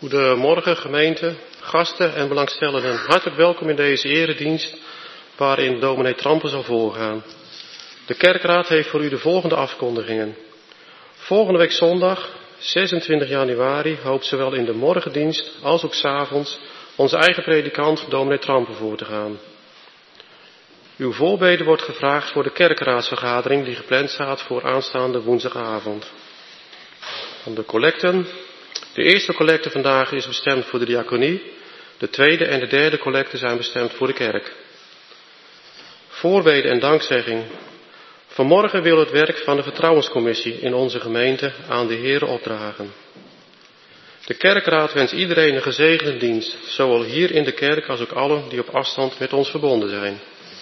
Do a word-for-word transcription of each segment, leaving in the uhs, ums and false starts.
Goedemorgen gemeente, gasten en belangstellenden. Hartelijk welkom in deze eredienst waarin dominee Trampen zal voorgaan. De kerkraad heeft voor u de volgende afkondigingen. Volgende week zondag, zesentwintig januari, hoopt zowel in de morgendienst als ook 's avonds onze eigen predikant dominee Trampen voor te gaan. Uw voorbeden wordt gevraagd voor de kerkraadsvergadering die gepland staat voor aanstaande woensdagavond. Van de collecten. De eerste collecte vandaag is bestemd voor de diaconie. De tweede en de derde collecte zijn bestemd voor de kerk. Voorbeden en dankzegging. Vanmorgen wil het werk van de vertrouwenscommissie in onze gemeente aan de Heere opdragen. De kerkraad wenst iedereen een gezegende dienst, zowel hier in de kerk als ook allen die op afstand met ons verbonden zijn.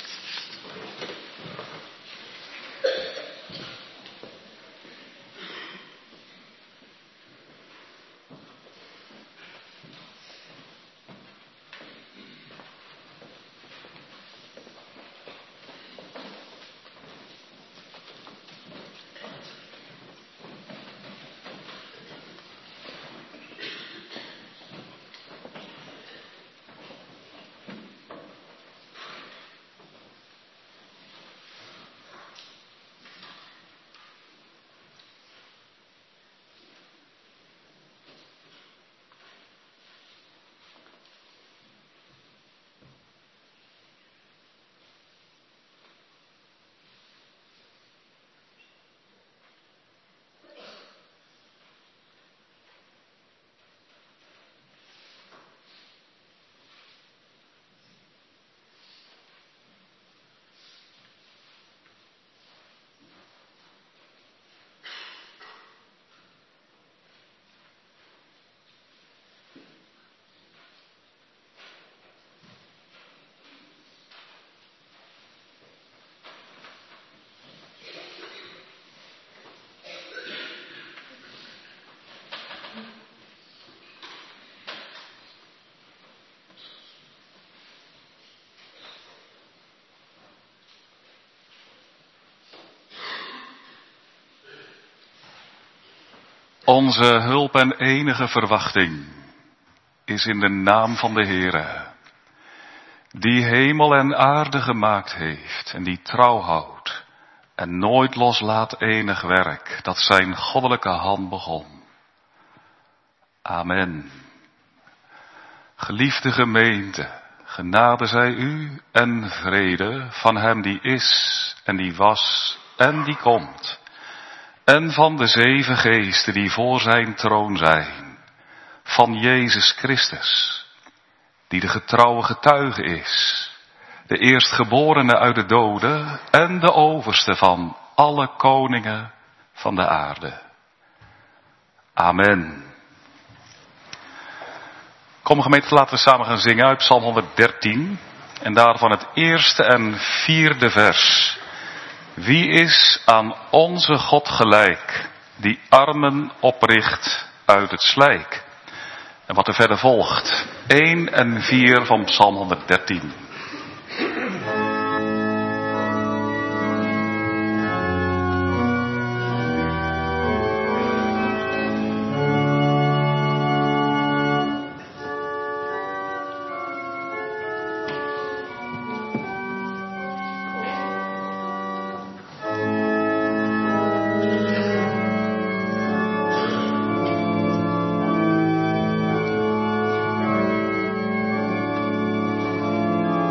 Onze hulp en enige verwachting is in de naam van de Heere, die hemel en aarde gemaakt heeft en die trouw houdt en nooit loslaat enig werk dat zijn goddelijke hand begon. Amen. Geliefde gemeente, genade zij u en vrede van hem die is en die was en die komt. En van de zeven geesten die voor zijn troon zijn. Van Jezus Christus, die de getrouwe getuige is. De eerstgeborene uit de doden en de overste van alle koningen van de aarde. Amen. Kom gemeente, laten we samen gaan zingen uit Psalm honderddertien. En daarvan het eerste en vierde vers. Wie is aan onze God gelijk, die armen opricht uit het slijk? En wat er verder volgt, één en vier van Psalm honderddertien. Amen.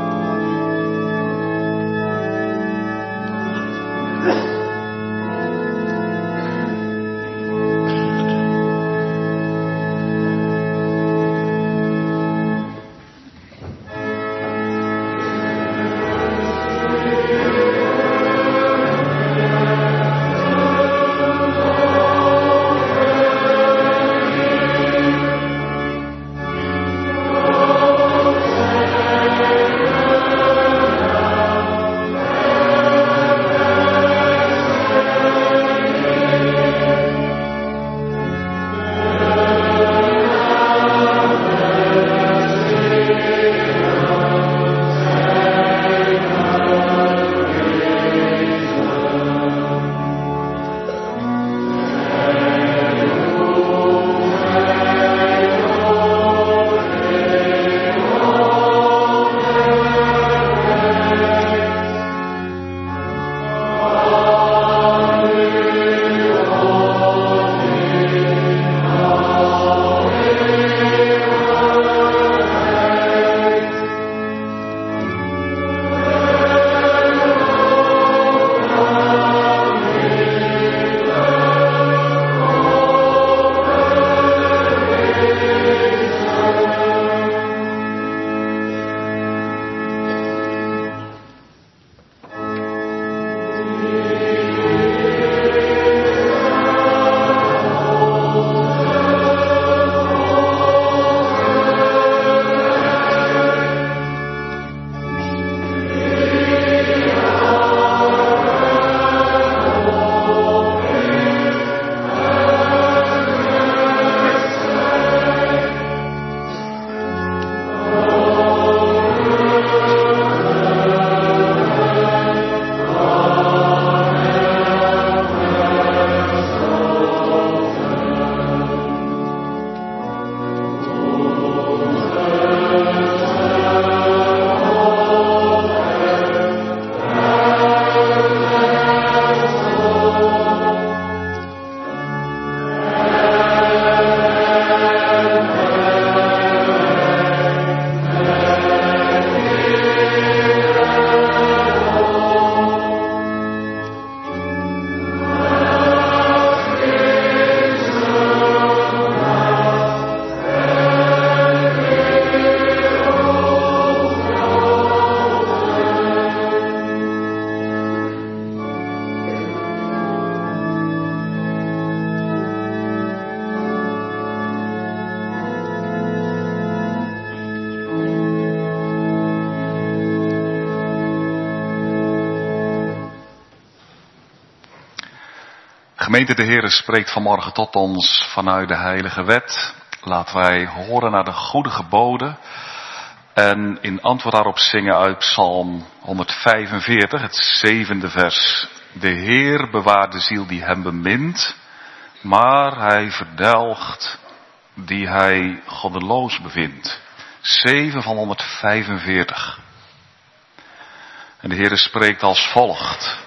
Gemeente, de Heere spreekt vanmorgen tot ons vanuit de heilige wet. Laten wij horen naar de goede geboden en in antwoord daarop zingen uit Psalm honderdvijfenveertig, het zevende vers. De Heer bewaart de ziel die hem bemint, maar hij verdelgt die hij goddeloos bevindt. zeven van honderdvijfenveertig. En de Heere spreekt als volgt.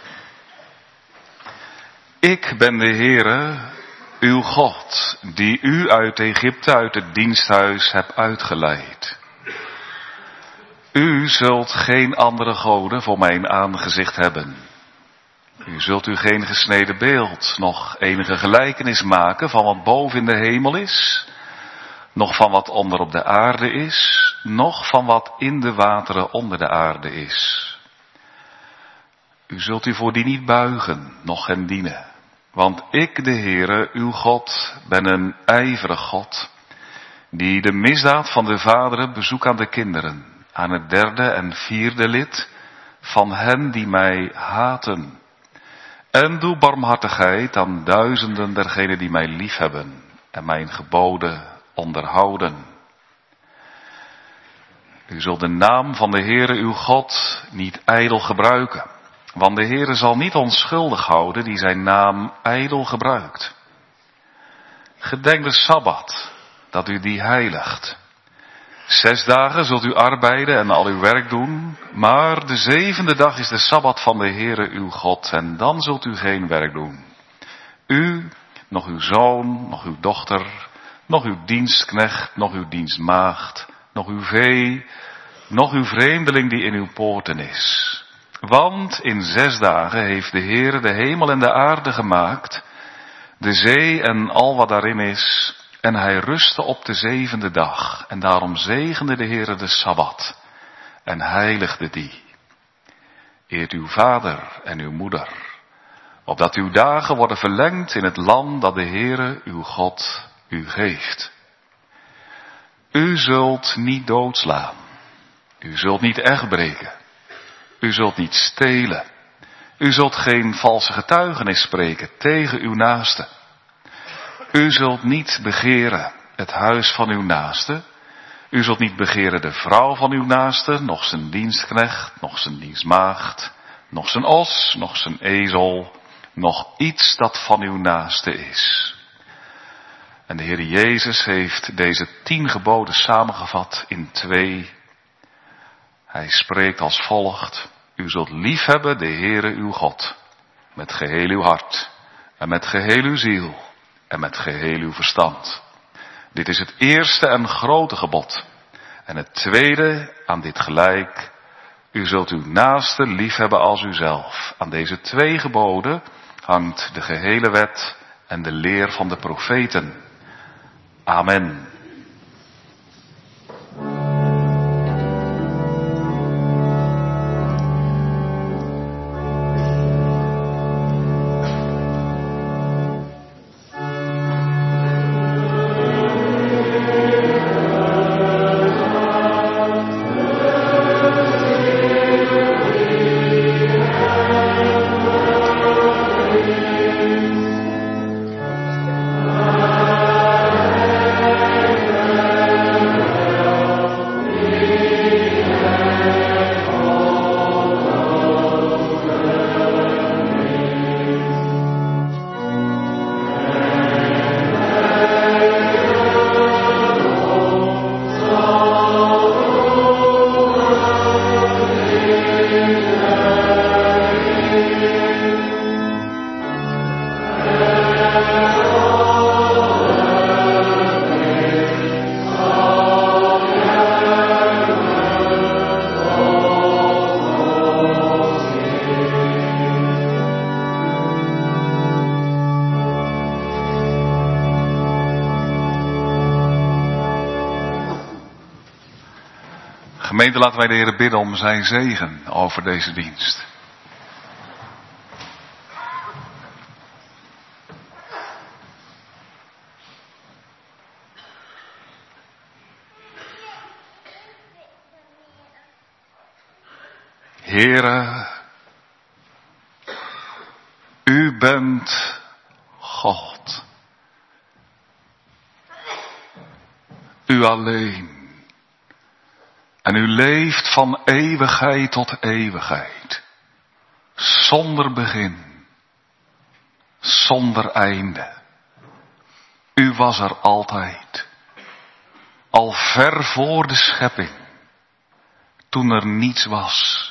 Ik ben de Heere, uw God, die u uit Egypte, uit het diensthuis heb uitgeleid. U zult geen andere goden voor mijn aangezicht hebben. U zult u geen gesneden beeld, nog enige gelijkenis maken van wat boven in de hemel is, nog van wat onder op de aarde is, nog van wat in de wateren onder de aarde is. U zult u voor die niet buigen, noch hen dienen. Want ik, de Heere, uw God, ben een ijverig God, die de misdaad van de vaderen bezoekt aan de kinderen, aan het derde en vierde lid van hen die mij haten. En doe barmhartigheid aan duizenden dergenen die mij liefhebben en mijn geboden onderhouden. U zult de naam van de Heere uw God niet ijdel gebruiken. Want de Heere zal niet onschuldig houden die zijn naam ijdel gebruikt. Gedenk de Sabbat, dat u die heiligt. Zes dagen zult u arbeiden en al uw werk doen, maar de zevende dag is de Sabbat van de Heere uw God en dan zult u geen werk doen. U, nog uw zoon, nog uw dochter, nog uw dienstknecht, nog uw dienstmaagd, nog uw vee, nog uw vreemdeling die in uw poorten is. Want in zes dagen heeft de Heere de hemel en de aarde gemaakt, de zee en al wat daarin is, en hij rustte op de zevende dag. En daarom zegende de Heere de Sabbat en heiligde die. Eert uw vader en uw moeder, opdat uw dagen worden verlengd in het land dat de Heere uw God u geeft. U zult niet doodslaan, u zult niet echt breken. U zult niet stelen. U zult geen valse getuigenis spreken tegen uw naaste. U zult niet begeren het huis van uw naaste. U zult niet begeren de vrouw van uw naaste, nog zijn dienstknecht, nog zijn dienstmaagd, nog zijn os, nog zijn ezel, nog iets dat van uw naaste is. En de Heer Jezus heeft deze tien geboden samengevat in twee. Hij spreekt als volgt. U zult liefhebben de Heere uw God, met geheel uw hart, en met geheel uw ziel, en met geheel uw verstand. Dit is het eerste en grote gebod. En het tweede, aan dit gelijk, u zult uw naaste liefhebben als uzelf. Aan deze twee geboden hangt de gehele wet en de leer van de profeten. Amen. Gemeente, laten wij de Heer bidden om zijn zegen over deze dienst. Heere, u bent God. U alleen. En u leeft van eeuwigheid tot eeuwigheid. Zonder begin. Zonder einde. U was er altijd. Al ver voor de schepping. Toen er niets was.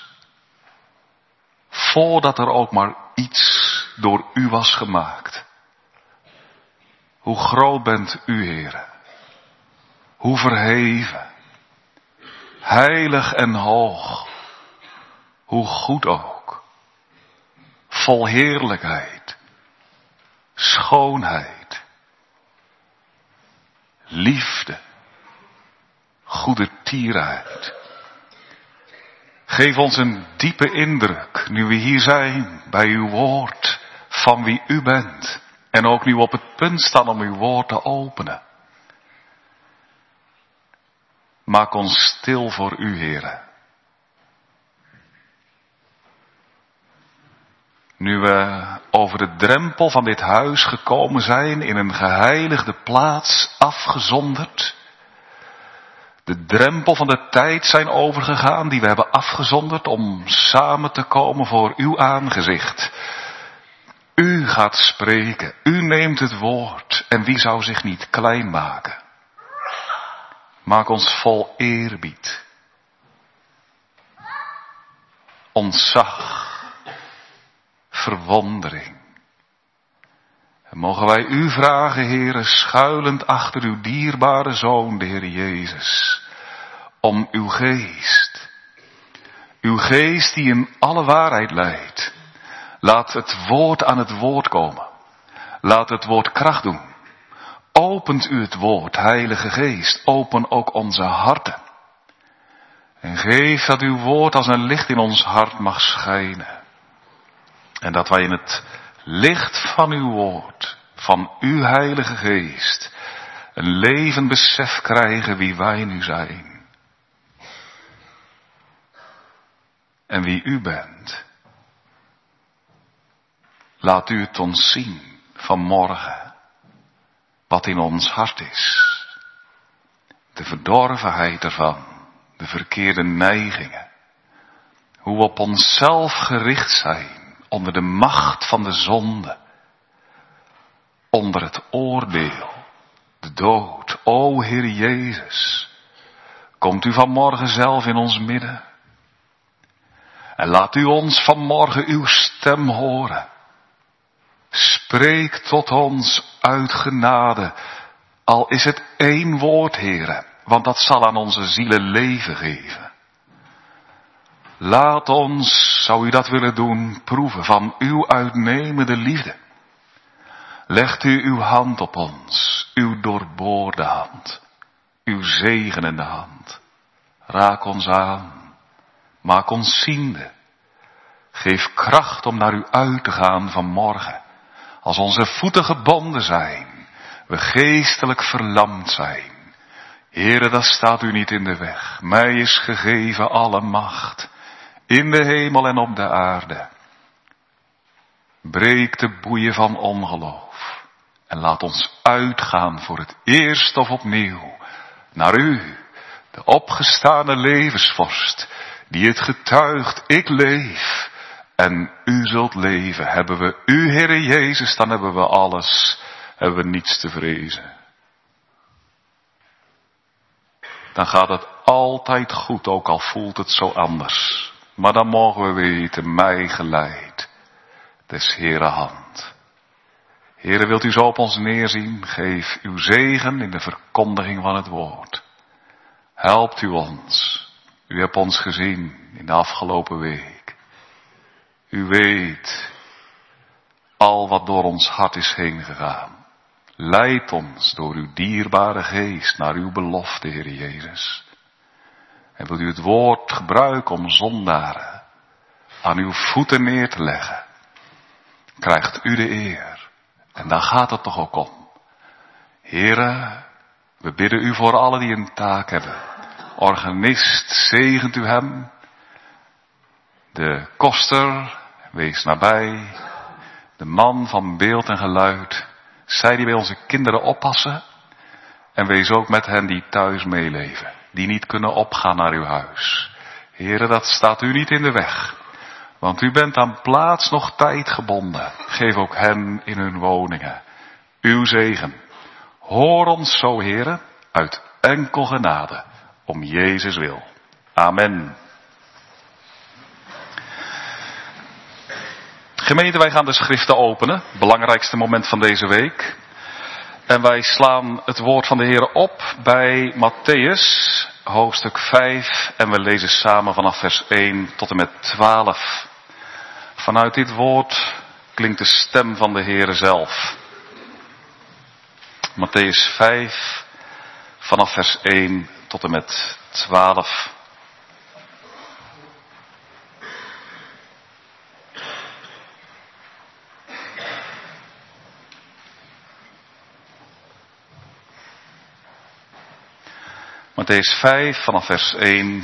Voordat er ook maar iets door u was gemaakt. Hoe groot bent u, Heere. Hoe verheven. Heilig en hoog. Hoe goed ook. Vol heerlijkheid. Schoonheid. Liefde. Goede tierheid. Geef ons een diepe indruk, nu we hier zijn, bij uw woord, van wie u bent. En ook nu op het punt staan om uw woord te openen. Maak ons stil voor u, Heere. Nu we over de drempel van dit huis gekomen zijn, in een geheiligde plaats afgezonderd. De drempel van de tijd zijn overgegaan die we hebben afgezonderd om samen te komen voor uw aangezicht. U gaat spreken, u neemt het woord en wie zou zich niet klein maken? Maak ons vol eerbied, ontzag, verwondering. En mogen wij u vragen, Heere, schuilend achter uw dierbare Zoon, de Heer Jezus, om uw geest. Uw geest die in alle waarheid leidt. Laat het woord aan het woord komen. Laat het woord kracht doen. Opent u het woord, Heilige Geest. Open ook onze harten. En geef dat uw woord als een licht in ons hart mag schijnen. En dat wij in het licht van uw woord, van uw Heilige Geest, een levend besef krijgen wie wij nu zijn. En wie u bent. Laat u het ons zien vanmorgen, wat in ons hart is. De verdorvenheid ervan, de verkeerde neigingen. Hoe we op onszelf gericht zijn. Onder de macht van de zonde. Onder het oordeel. De dood. O Heer Jezus. Komt u vanmorgen zelf in ons midden. En laat u ons vanmorgen uw stem horen. Spreek tot ons uit genade. Al is het één woord, Heere. Want dat zal aan onze zielen leven geven. Laat ons, zou u dat willen doen, proeven van uw uitnemende liefde. Legt u uw hand op ons, uw doorboorde hand, uw zegenende hand. Raak ons aan, maak ons ziende. Geef kracht om naar u uit te gaan vanmorgen. Als onze voeten gebonden zijn, we geestelijk verlamd zijn. Heere, dat staat u niet in de weg. Mij is gegeven alle macht. In de hemel en op de aarde. Breek de boeien van ongeloof. En laat ons uitgaan voor het eerst of opnieuw. Naar u, de opgestane levensvorst. Die het getuigt, ik leef. En u zult leven. Hebben we u, Heere Jezus, dan hebben we alles. Hebben we niets te vrezen. Dan gaat het altijd goed, ook al voelt het zo anders. Maar dan mogen we weten, mij geleid, des Heere hand. Heere, wilt u zo op ons neerzien? Geef uw zegen in de verkondiging van het woord. Helpt u ons. U hebt ons gezien in de afgelopen week. U weet al wat door ons hart is heen gegaan. Leid ons door uw dierbare geest naar uw belofte, Heer Jezus. En wilt u het woord gebruiken om zondaren aan uw voeten neer te leggen. Krijgt u de eer. En daar gaat het toch ook om. Heere, we bidden u voor allen die een taak hebben. Organist, zegent u hem. De koster, wees nabij. De man van beeld en geluid. Zij die bij onze kinderen oppassen. En wees ook met hen die thuis meeleven. Die niet kunnen opgaan naar uw huis. Heere, dat staat u niet in de weg. Want u bent aan plaats nog tijd gebonden. Geef ook hen in hun woningen uw zegen. Hoor ons zo, Heere, uit enkel genade. Om Jezus wil. Amen. Gemeente, wij gaan de schriften openen. Belangrijkste moment van deze week. En wij slaan het woord van de Heer op bij Mattheüs, hoofdstuk vijf. En we lezen samen vanaf vers één tot en met twaalf. Vanuit dit woord klinkt de stem van de Heer zelf. Mattheüs vijf, vanaf vers één tot en met twaalf. Mattheüs vijf, vanaf vers één.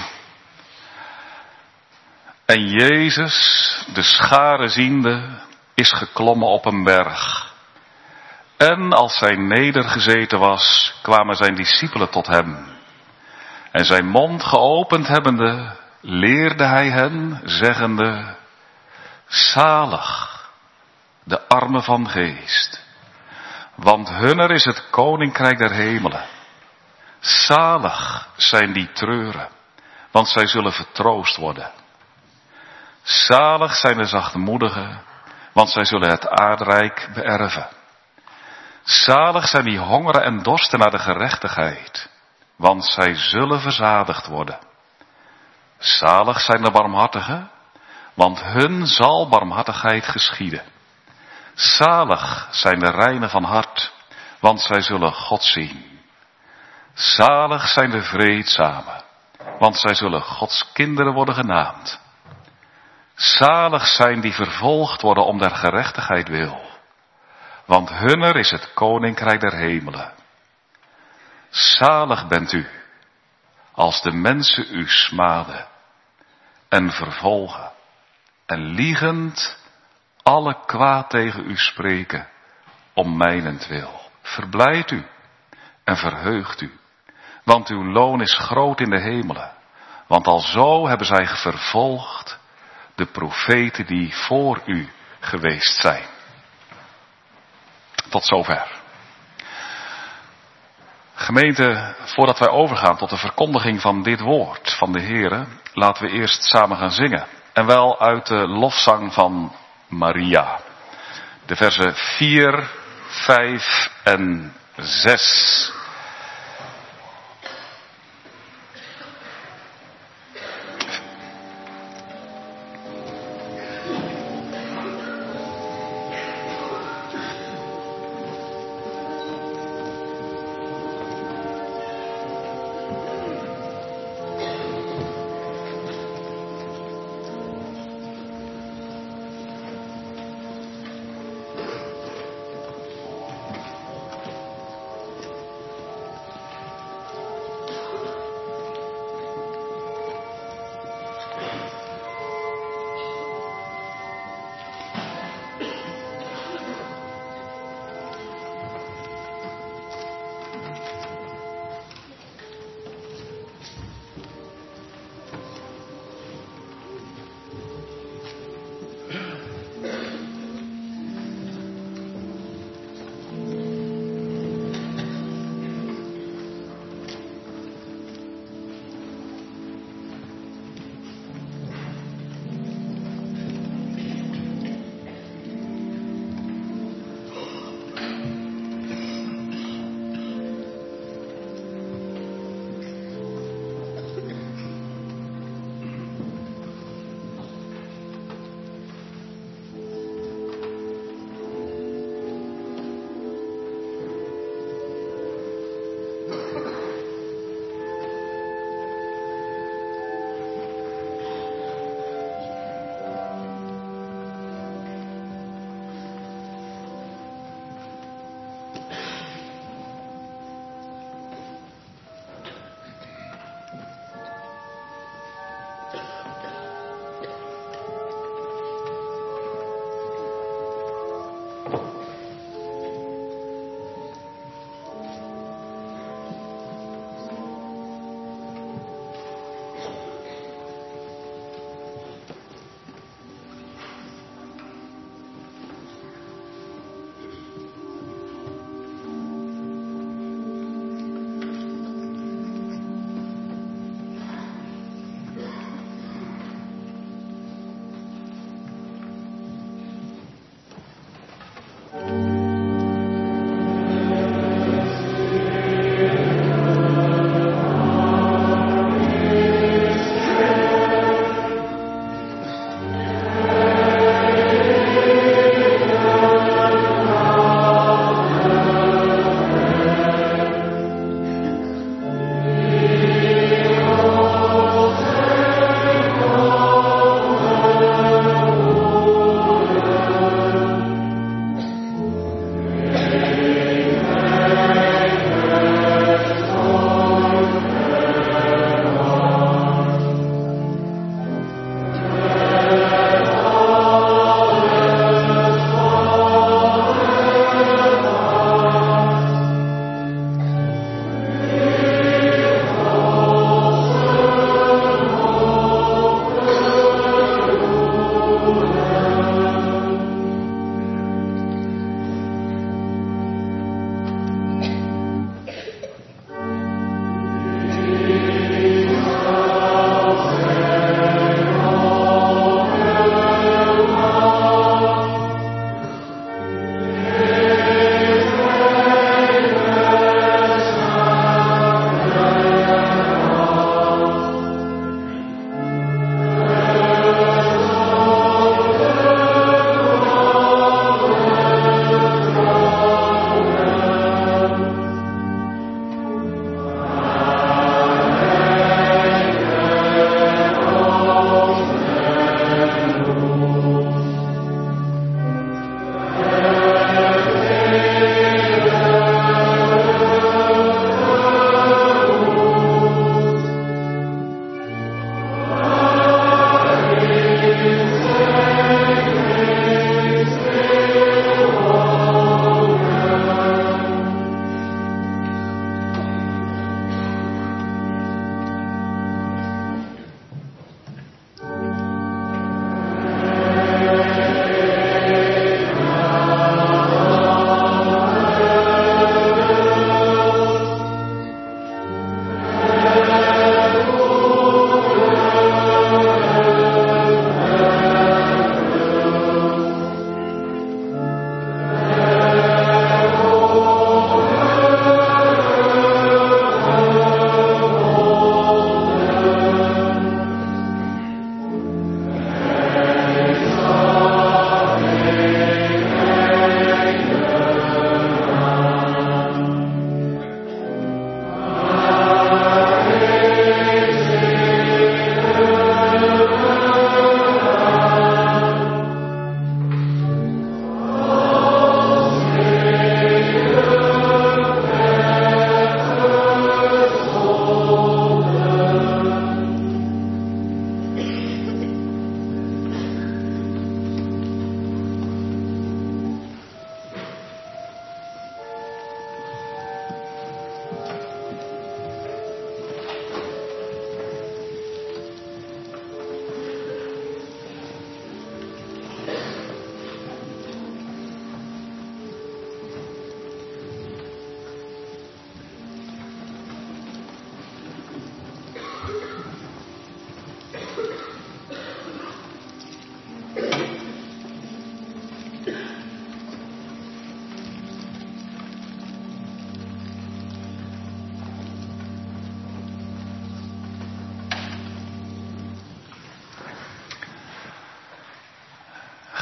En Jezus, de schare ziende, is geklommen op een berg. En als hij nedergezeten was, kwamen zijn discipelen tot hem. En zijn mond geopend hebbende, leerde hij hen, zeggende, zalig, de armen van geest, want hunner is het koninkrijk der hemelen. Zalig zijn die treuren, want zij zullen vertroost worden. Zalig zijn de zachtmoedigen, want zij zullen het aardrijk beërven. Zalig zijn die hongeren en dorsten naar de gerechtigheid, want zij zullen verzadigd worden. Zalig zijn de barmhartigen, want hun zal barmhartigheid geschieden. Zalig zijn de reinen van hart, want zij zullen God zien. Zalig zijn de vreedzamen, want zij zullen Gods kinderen worden genaamd. Zalig zijn die vervolgd worden om der gerechtigheid wil, want hunner is het koninkrijk der hemelen. Zalig bent u, als de mensen u smaden en vervolgen en liegend alle kwaad tegen u spreken om mijnentwil. Verblijd u en verheugt u, want uw loon is groot in de hemelen. Want alzo hebben zij vervolgd de profeten die voor u geweest zijn. Tot zover. Gemeente, voordat wij overgaan tot de verkondiging van dit woord van de Heere, laten we eerst samen gaan zingen. En wel uit de lofzang van Maria. De versen vier, vijf en zes.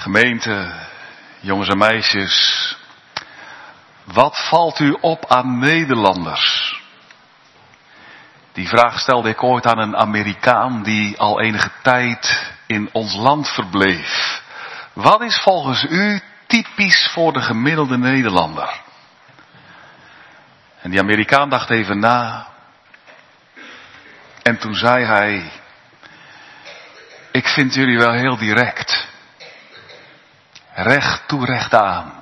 Gemeente, jongens en meisjes, wat valt u op aan Nederlanders? Die vraag stelde ik ooit aan een Amerikaan die al enige tijd in ons land verbleef. Wat is volgens u typisch voor de gemiddelde Nederlander? En die Amerikaan dacht even na. En toen zei hij: ik vind jullie wel heel direct. Recht toe, recht aan.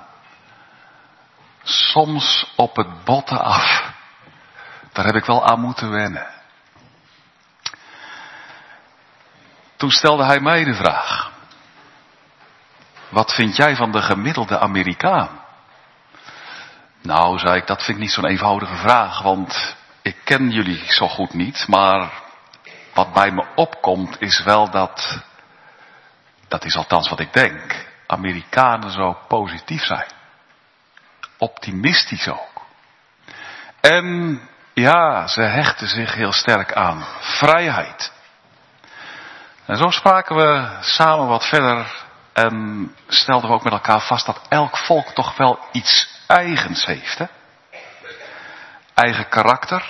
Soms op het botte af. Daar heb ik wel aan moeten wennen. Toen stelde hij mij de vraag: wat vind jij van de gemiddelde Amerikaan? Nou, zei ik, dat vind ik niet zo'n eenvoudige vraag, want ik ken jullie zo goed niet, maar wat bij me opkomt is wel dat, dat is althans wat ik denk, Amerikanen zo positief zijn. Optimistisch ook. En ja, ze hechten zich heel sterk aan vrijheid. En zo spraken we samen wat verder en stelden we ook met elkaar vast dat elk volk toch wel iets eigens heeft. Hè? Eigen karakter,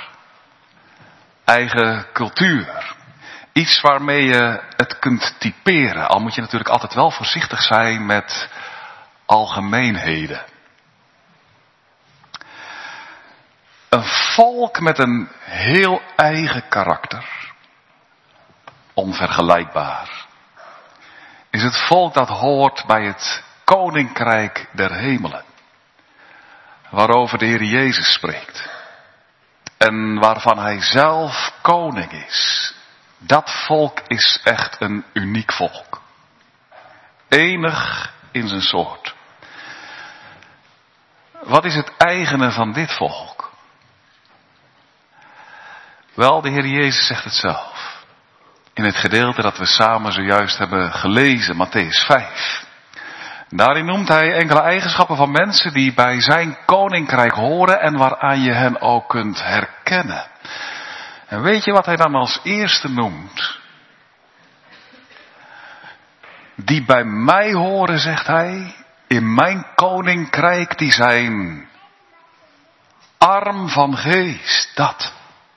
eigen cultuur. Iets waarmee je het kunt typeren. Al moet je natuurlijk altijd wel voorzichtig zijn met algemeenheden. Een volk met een heel eigen karakter, onvergelijkbaar, is het volk dat hoort bij het Koninkrijk der Hemelen. Waarover de Heer Jezus spreekt. En waarvan hij zelf koning is. Dat volk is echt een uniek volk. Enig in zijn soort. Wat is het eigene van dit volk? Wel, de Heer Jezus zegt het zelf. In het gedeelte dat we samen zojuist hebben gelezen, Mattheüs vijf. Daarin noemt hij enkele eigenschappen van mensen die bij zijn koninkrijk horen en waaraan je hen ook kunt herkennen. En weet je wat hij dan als eerste noemt? Die bij mij horen, zegt hij, in mijn koninkrijk, die zijn arm van geest. Dat.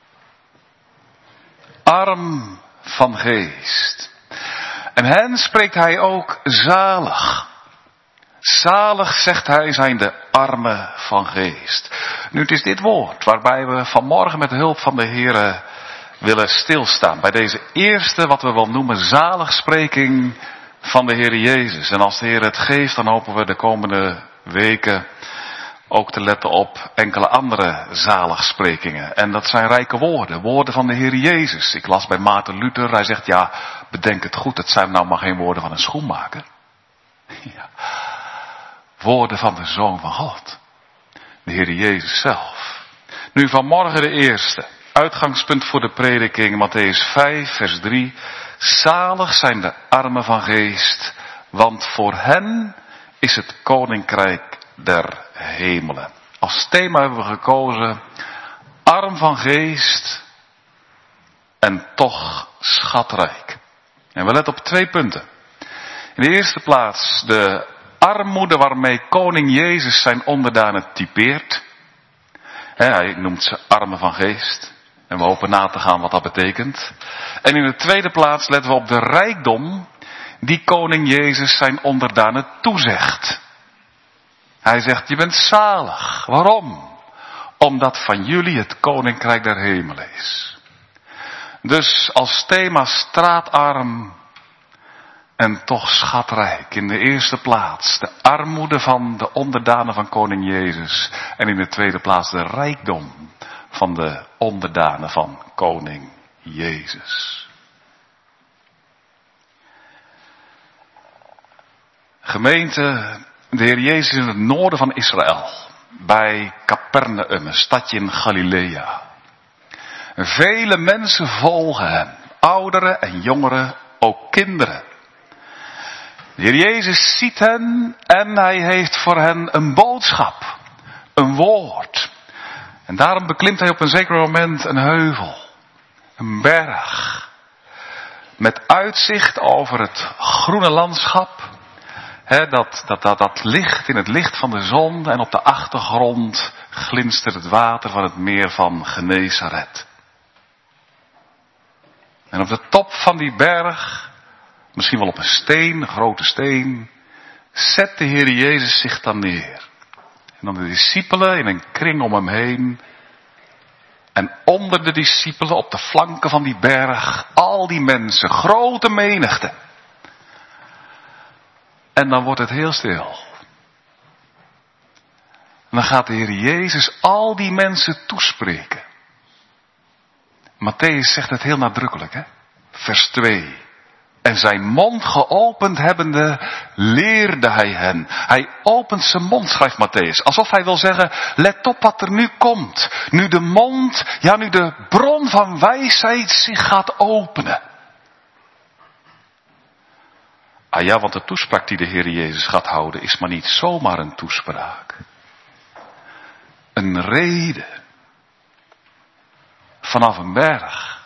Arm van geest. En hen spreekt hij ook zalig. Zalig, zegt hij, zijn de armen van geest. Nu, het is dit woord waarbij we vanmorgen met de hulp van de Heere willen stilstaan. Bij deze eerste, wat we wel noemen, zaligspreking van de Heere Jezus. En als de Heer het geeft, dan hopen we de komende weken ook te letten op enkele andere zaligsprekingen. En dat zijn rijke woorden, woorden van de Heere Jezus. Ik las bij Maarten Luther, hij zegt, ja, bedenk het goed, het zijn nou maar geen woorden van een schoenmaker. Ja. Woorden van de Zoon van God. De Heer Jezus zelf. Nu vanmorgen de eerste. Uitgangspunt voor de prediking. Mattheüs vijf vers drie. Zalig zijn de armen van geest. Want voor hen is het koninkrijk der hemelen. Als thema hebben we gekozen. Arm van geest. En toch schatrijk. En we letten op twee punten. In de eerste plaats de armoede waarmee koning Jezus zijn onderdanen typeert. He, hij noemt ze armen van geest. En we hopen na te gaan wat dat betekent. En in de tweede plaats letten we op de rijkdom die koning Jezus zijn onderdanen toezegt. Hij zegt, je bent zalig. Waarom? Omdat van jullie het koninkrijk der hemelen is. Dus als thema straatarm en toch schatrijk. In de eerste plaats de armoede van de onderdanen van koning Jezus. En in de tweede plaats de rijkdom van de onderdanen van koning Jezus. Gemeente, de Heer Jezus in het noorden van Israël. Bij Capernaum, een stadje in Galilea. Vele mensen volgen hem. Ouderen en jongeren, ook kinderen. De Heer Jezus ziet hen en hij heeft voor hen een boodschap. Een woord. En daarom beklimt hij op een zeker moment een heuvel. Een berg. Met uitzicht over het groene landschap. He, dat, dat, dat, dat licht in het licht van de zon en op de achtergrond glinstert het water van het meer van Genesaret. En op de top van die berg, misschien wel op een steen, een grote steen, zet de Heer Jezus zich dan neer. En dan de discipelen in een kring om hem heen. En onder de discipelen op de flanken van die berg, al die mensen, grote menigte. En dan wordt het heel stil. En dan gaat de Heer Jezus al die mensen toespreken. Matthäus zegt het heel nadrukkelijk, hè? Vers twee. En zijn mond geopend hebbende, leerde hij hen. Hij opent zijn mond, schrijft Matthäus. Alsof hij wil zeggen, let op wat er nu komt. Nu de mond, ja nu de bron van wijsheid zich gaat openen. Ah ja, want de toespraak die de Heer Jezus gaat houden is maar niet zomaar een toespraak. Een rede. Vanaf een berg.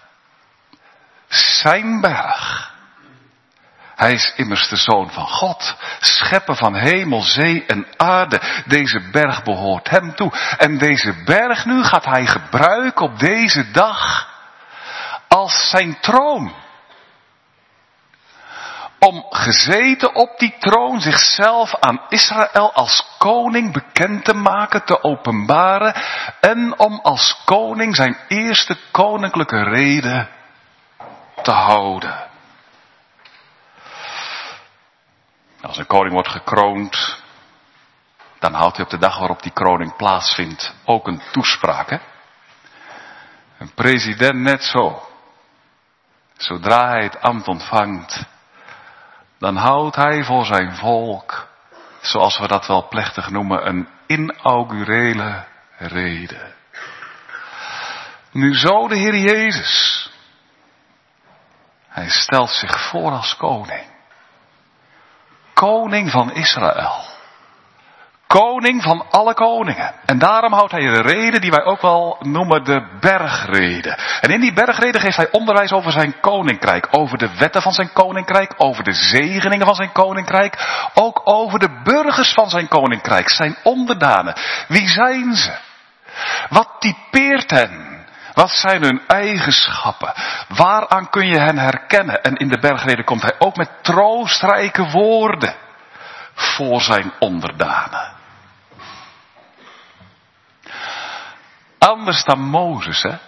Zijn berg. Hij is immers de Zoon van God. Schepper van hemel, zee en aarde. Deze berg behoort hem toe. En deze berg nu gaat hij gebruiken op deze dag als zijn troon. Om gezeten op die troon zichzelf aan Israël als koning bekend te maken, te openbaren. En om als koning zijn eerste koninklijke rede te houden. Als een koning wordt gekroond, dan houdt hij op de dag waarop die kroning plaatsvindt ook een toespraak. Hè? Een president net zo. Zodra hij het ambt ontvangt, dan houdt hij voor zijn volk, zoals we dat wel plechtig noemen, een inaugurele rede. Nu zo de Heer Jezus. Hij stelt zich voor als koning. Koning van Israël. Koning van alle koningen. En daarom houdt hij een rede die wij ook wel noemen de bergrede. En in die bergrede geeft hij onderwijs over zijn koninkrijk. Over de wetten van zijn koninkrijk. Over de zegeningen van zijn koninkrijk. Ook over de burgers van zijn koninkrijk. Zijn onderdanen. Wie zijn ze? Wat typeert hen? Wat zijn hun eigenschappen? Waaraan kun je hen herkennen? En in de bergrede komt hij ook met troostrijke woorden voor zijn onderdanen. Anders dan Mozes, hè?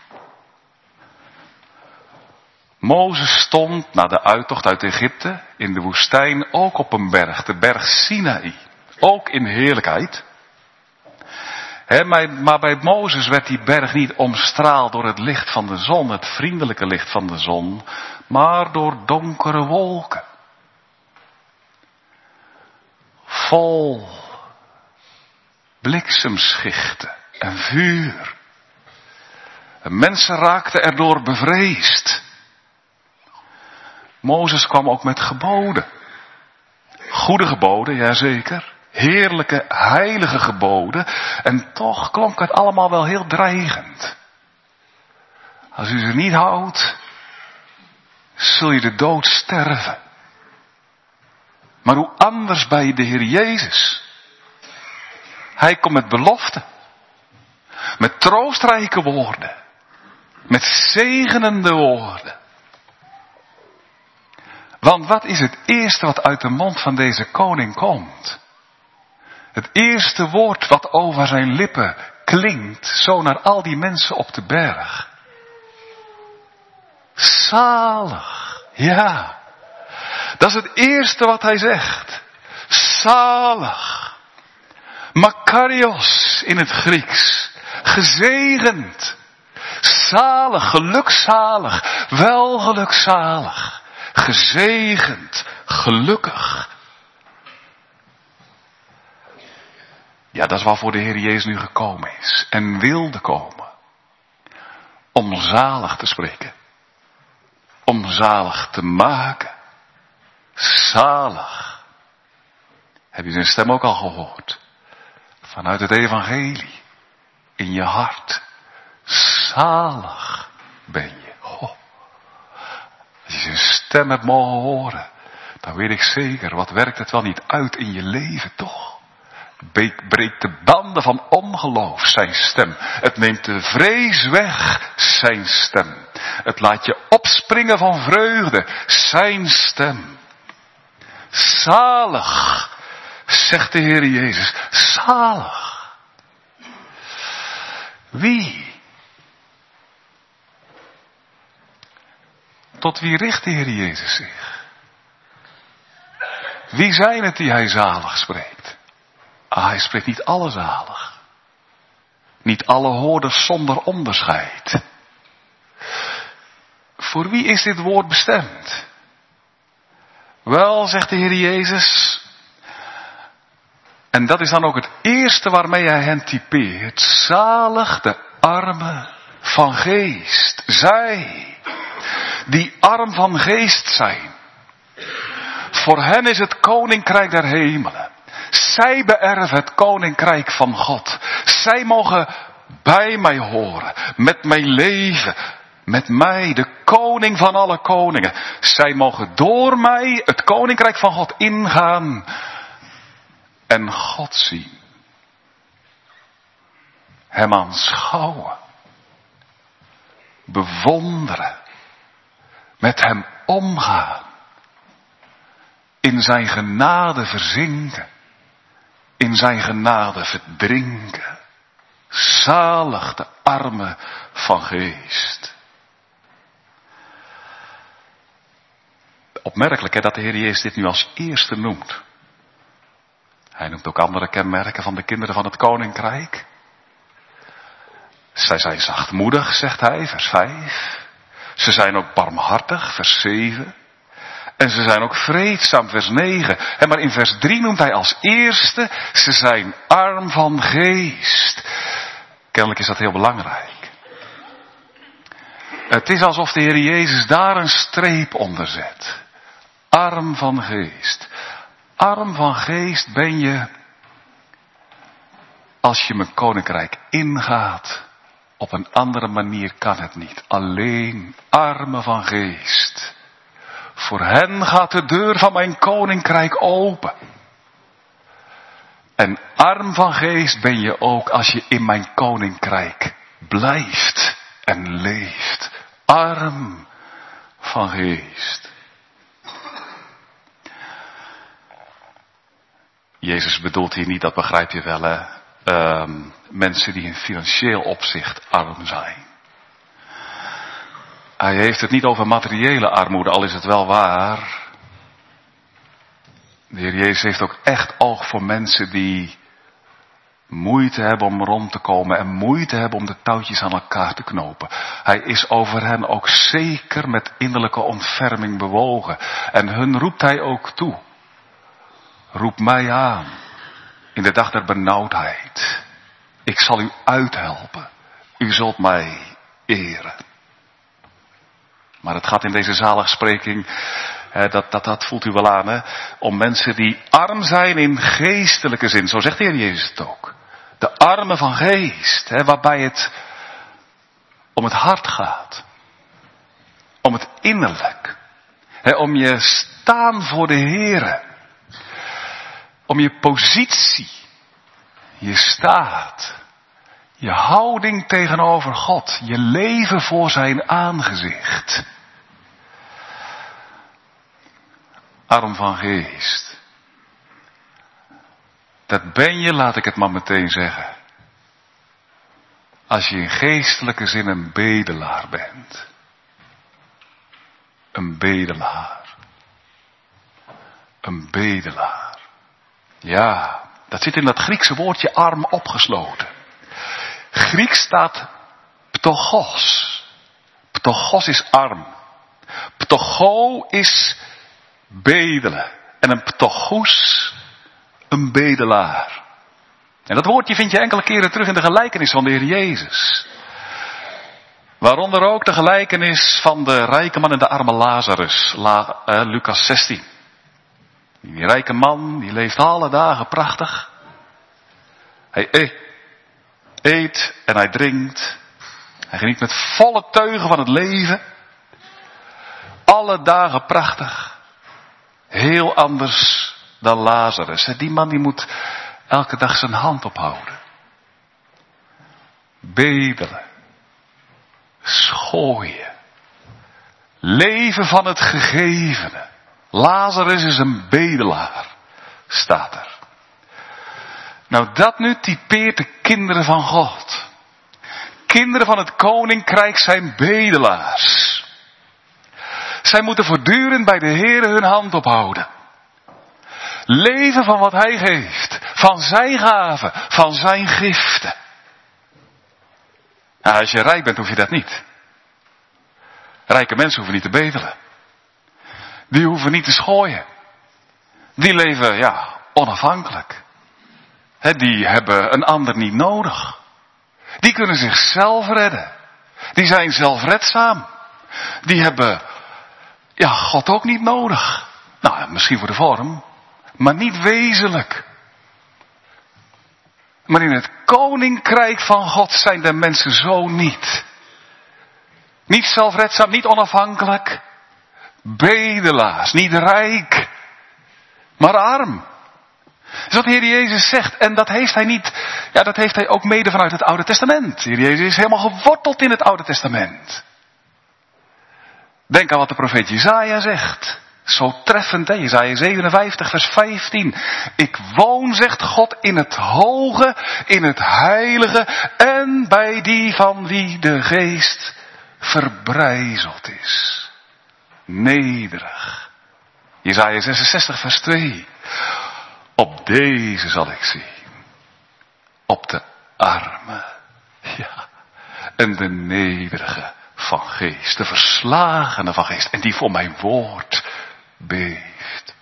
Mozes stond na de uittocht uit Egypte in de woestijn ook op een berg, de berg Sinaï. Ook in heerlijkheid. He, maar, maar bij Mozes werd die berg niet omstraald door het licht van de zon, het vriendelijke licht van de zon, maar door donkere wolken. Vol bliksemschichten en vuur. En mensen raakten erdoor bevreesd. Mozes kwam ook met geboden. Goede geboden, jazeker. Heerlijke, heilige geboden. En toch klonk het allemaal wel heel dreigend. Als u ze niet houdt, zul je de dood sterven. Maar hoe anders bij de Heer Jezus. Hij komt met beloften. Met troostrijke woorden. Met zegenende woorden. Want wat is het eerste wat uit de mond van deze koning komt? Het eerste woord wat over zijn lippen klinkt, zo naar al die mensen op de berg. Zalig, ja. Dat is het eerste wat hij zegt. Zalig. Makarios in het Grieks. Gezegend. Zalig, gelukzalig, welgelukzalig. Gezegend, gelukkig. Ja, dat is waarvoor de Heer Jezus nu gekomen is. En wilde komen. Om zalig te spreken. Om zalig te maken. Zalig. Heb je zijn stem ook al gehoord? Vanuit het evangelie. In je hart. Zalig ben je. Oh. Als je zijn stem hebt mogen horen. Dan weet ik zeker, wat werkt het wel niet uit in je leven, toch? Breekt de banden van ongeloof, zijn stem. Het neemt de vrees weg, zijn stem. Het laat je opspringen van vreugde, zijn stem. Zalig, zegt de Heer Jezus, zalig. Wie? Tot wie richt de Heer Jezus zich? Wie zijn het die hij zalig spreekt? Ah, hij spreekt niet alle zalig. Niet alle hoorders zonder onderscheid. Voor wie is dit woord bestemd? Wel, zegt de Heer Jezus, en dat is dan ook het eerste waarmee hij hen typeert. Zalig de armen van geest. Zij, die arm van geest zijn. Voor hen is het koninkrijk der hemelen. Zij beërven het koninkrijk van God. Zij mogen bij mij horen, met mij leven, met mij, de koning van alle koningen. Zij mogen door mij het koninkrijk van God ingaan en God zien. Hem aanschouwen, bewonderen, met hem omgaan, in zijn genade verzinken, in zijn genade verdrinken. Zalig de armen van geest. Opmerkelijk hè, dat de Heer Jezus dit nu als eerste noemt. Hij noemt ook andere kenmerken van de kinderen van het koninkrijk. Zij zijn zachtmoedig, zegt hij, vers vijf. Ze zijn ook barmhartig, vers zeven. En ze zijn ook vreedzaam, vers negen. En maar in vers drie noemt hij als eerste, ze zijn arm van geest. Kennelijk is dat heel belangrijk. Het is alsof de Heer Jezus daar een streep onder zet. Arm van geest. Arm van geest ben je als je mijn koninkrijk ingaat. Op een andere manier kan het niet. Alleen armen van geest. Voor hen gaat de deur van mijn koninkrijk open. En arm van geest ben je ook als je in mijn koninkrijk blijft en leeft. Arm van geest. Jezus bedoelt hier niet, dat begrijp je wel hè, um, mensen die in financieel opzicht arm zijn. Hij heeft het niet over materiële armoede, al is het wel waar. De Heer Jezus heeft ook echt oog voor mensen die moeite hebben om rond te komen en moeite hebben om de touwtjes aan elkaar te knopen. Hij is over hen ook zeker met innerlijke ontferming bewogen. En hun roept hij ook toe. Roep mij aan in de dag der benauwdheid. Ik zal u uithelpen. U zult mij eren. Maar het gaat in deze zaligspreking, hè, dat, dat, dat voelt u wel aan, hè, om mensen die arm zijn in geestelijke zin. Zo zegt de Heer Jezus het ook. De armen van geest, hè, waarbij het om het hart gaat. Om het innerlijk. Hè, om je staan voor de Heere. Om je positie. Je staat. Je houding tegenover God. Je leven voor zijn aangezicht. Arm van geest. Dat ben je, laat ik het maar meteen zeggen. Als je in geestelijke zin een bedelaar bent. Een bedelaar. Een bedelaar. Ja, dat zit in dat Griekse woordje arm opgesloten. Grieks staat ptogos. Ptogos is arm. Ptogo is bedelen. En een ptogus, een bedelaar. En dat woordje vind je enkele keren terug in de gelijkenis van de Heer Jezus. Waaronder ook de gelijkenis van de rijke man en de arme Lazarus. La, eh, Lucas zestien. Die rijke man, die leeft alle dagen prachtig. Hij eet, eet en hij drinkt. Hij geniet met volle teugen van het leven. Alle dagen prachtig. Heel anders dan Lazarus. Die man die moet elke dag zijn hand ophouden. Bedelen. Schooien. Leven van het gegevene. Lazarus is een bedelaar, staat er. Nou, dat nu typeert de kinderen van God. Kinderen van het koninkrijk zijn bedelaars. Zij moeten voortdurend bij de Heere hun hand ophouden. Leven van wat Hij geeft. Van zijn gaven. Van zijn giften. Nou, als je rijk bent, hoef je dat niet. Rijke mensen hoeven niet te bedelen. Die hoeven niet te schooien. Die leven, ja, onafhankelijk. He, die hebben een ander niet nodig. Die kunnen zichzelf redden. Die zijn zelfredzaam. Die hebben, ja, God ook niet nodig. Nou, misschien voor de vorm, maar niet wezenlijk. Maar in het koninkrijk van God zijn de mensen zo niet. Niet zelfredzaam, niet onafhankelijk. Bedelaars, niet rijk, maar arm. Dat is wat de Heer Jezus zegt. En dat heeft hij niet, ja, dat heeft hij ook mede vanuit het Oude Testament. De Heer Jezus is helemaal geworteld in het Oude Testament. Denk aan wat de profeet Jesaja zegt. Zo treffend, hè? Jesaja zevenenvijftig, vers vijftien. Ik woon, zegt God, in het hoge, in het heilige en bij die van wie de geest verbrijzeld is. Nederig. Jesaja zesenzestig, vers twee. Op deze zal ik zien. Op de arme. Ja. En de nederige van geest. De verslagene van geest. En die voor mijn woord beeft.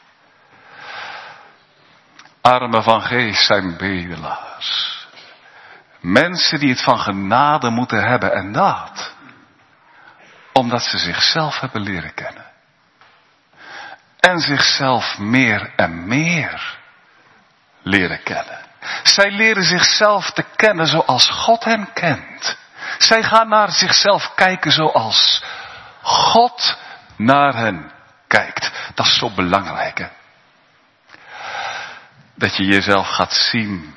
Armen van geest zijn bedelaars. Mensen die het van genade moeten hebben. En dat omdat ze zichzelf hebben leren kennen. En zichzelf meer en meer leren kennen. Zij leren zichzelf te kennen zoals God hen kent. Zij gaan naar zichzelf kijken zoals God naar hen kijkt. Dat is zo belangrijk, hè? Dat je jezelf gaat zien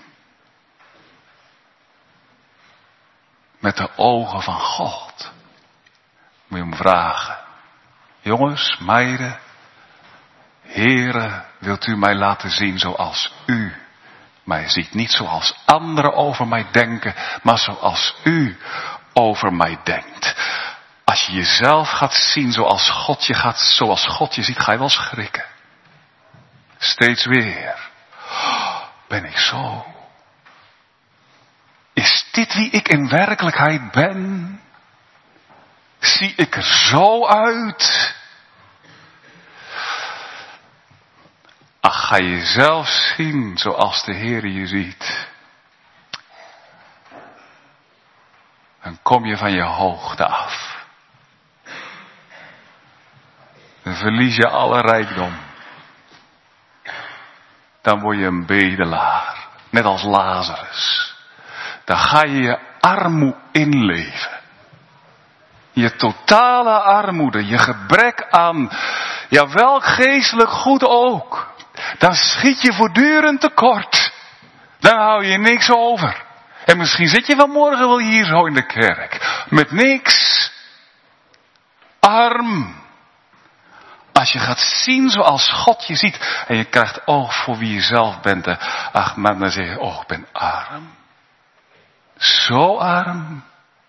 met de ogen van God. Moet je hem vragen. Jongens, meiden, Heere, wilt u mij laten zien zoals u mij ziet. Niet zoals anderen over mij denken, maar zoals u over mij denkt. Als je jezelf gaat zien zoals God je gaat, zoals God je ziet, ga je wel schrikken. Steeds weer. Oh, ben ik zo? Is dit wie ik in werkelijkheid ben? Zie ik er zo uit? Ach, ga jezelf zien zoals de Heer je ziet. Dan kom je van je hoogte af. Dan verlies je alle rijkdom. Dan word je een bedelaar. Net als Lazarus. Dan ga je je armoe inleven. Je totale armoede, je gebrek aan, ja, welk geestelijk goed ook. Dan schiet je voortdurend tekort. Dan hou je niks over. En misschien zit je vanmorgen wel hier zo in de kerk. Met niks. Arm. Als je gaat zien zoals God je ziet. En je krijgt oog voor wie je zelf bent. Ach, maar dan zeg je, oh, ik ben arm. Zo arm.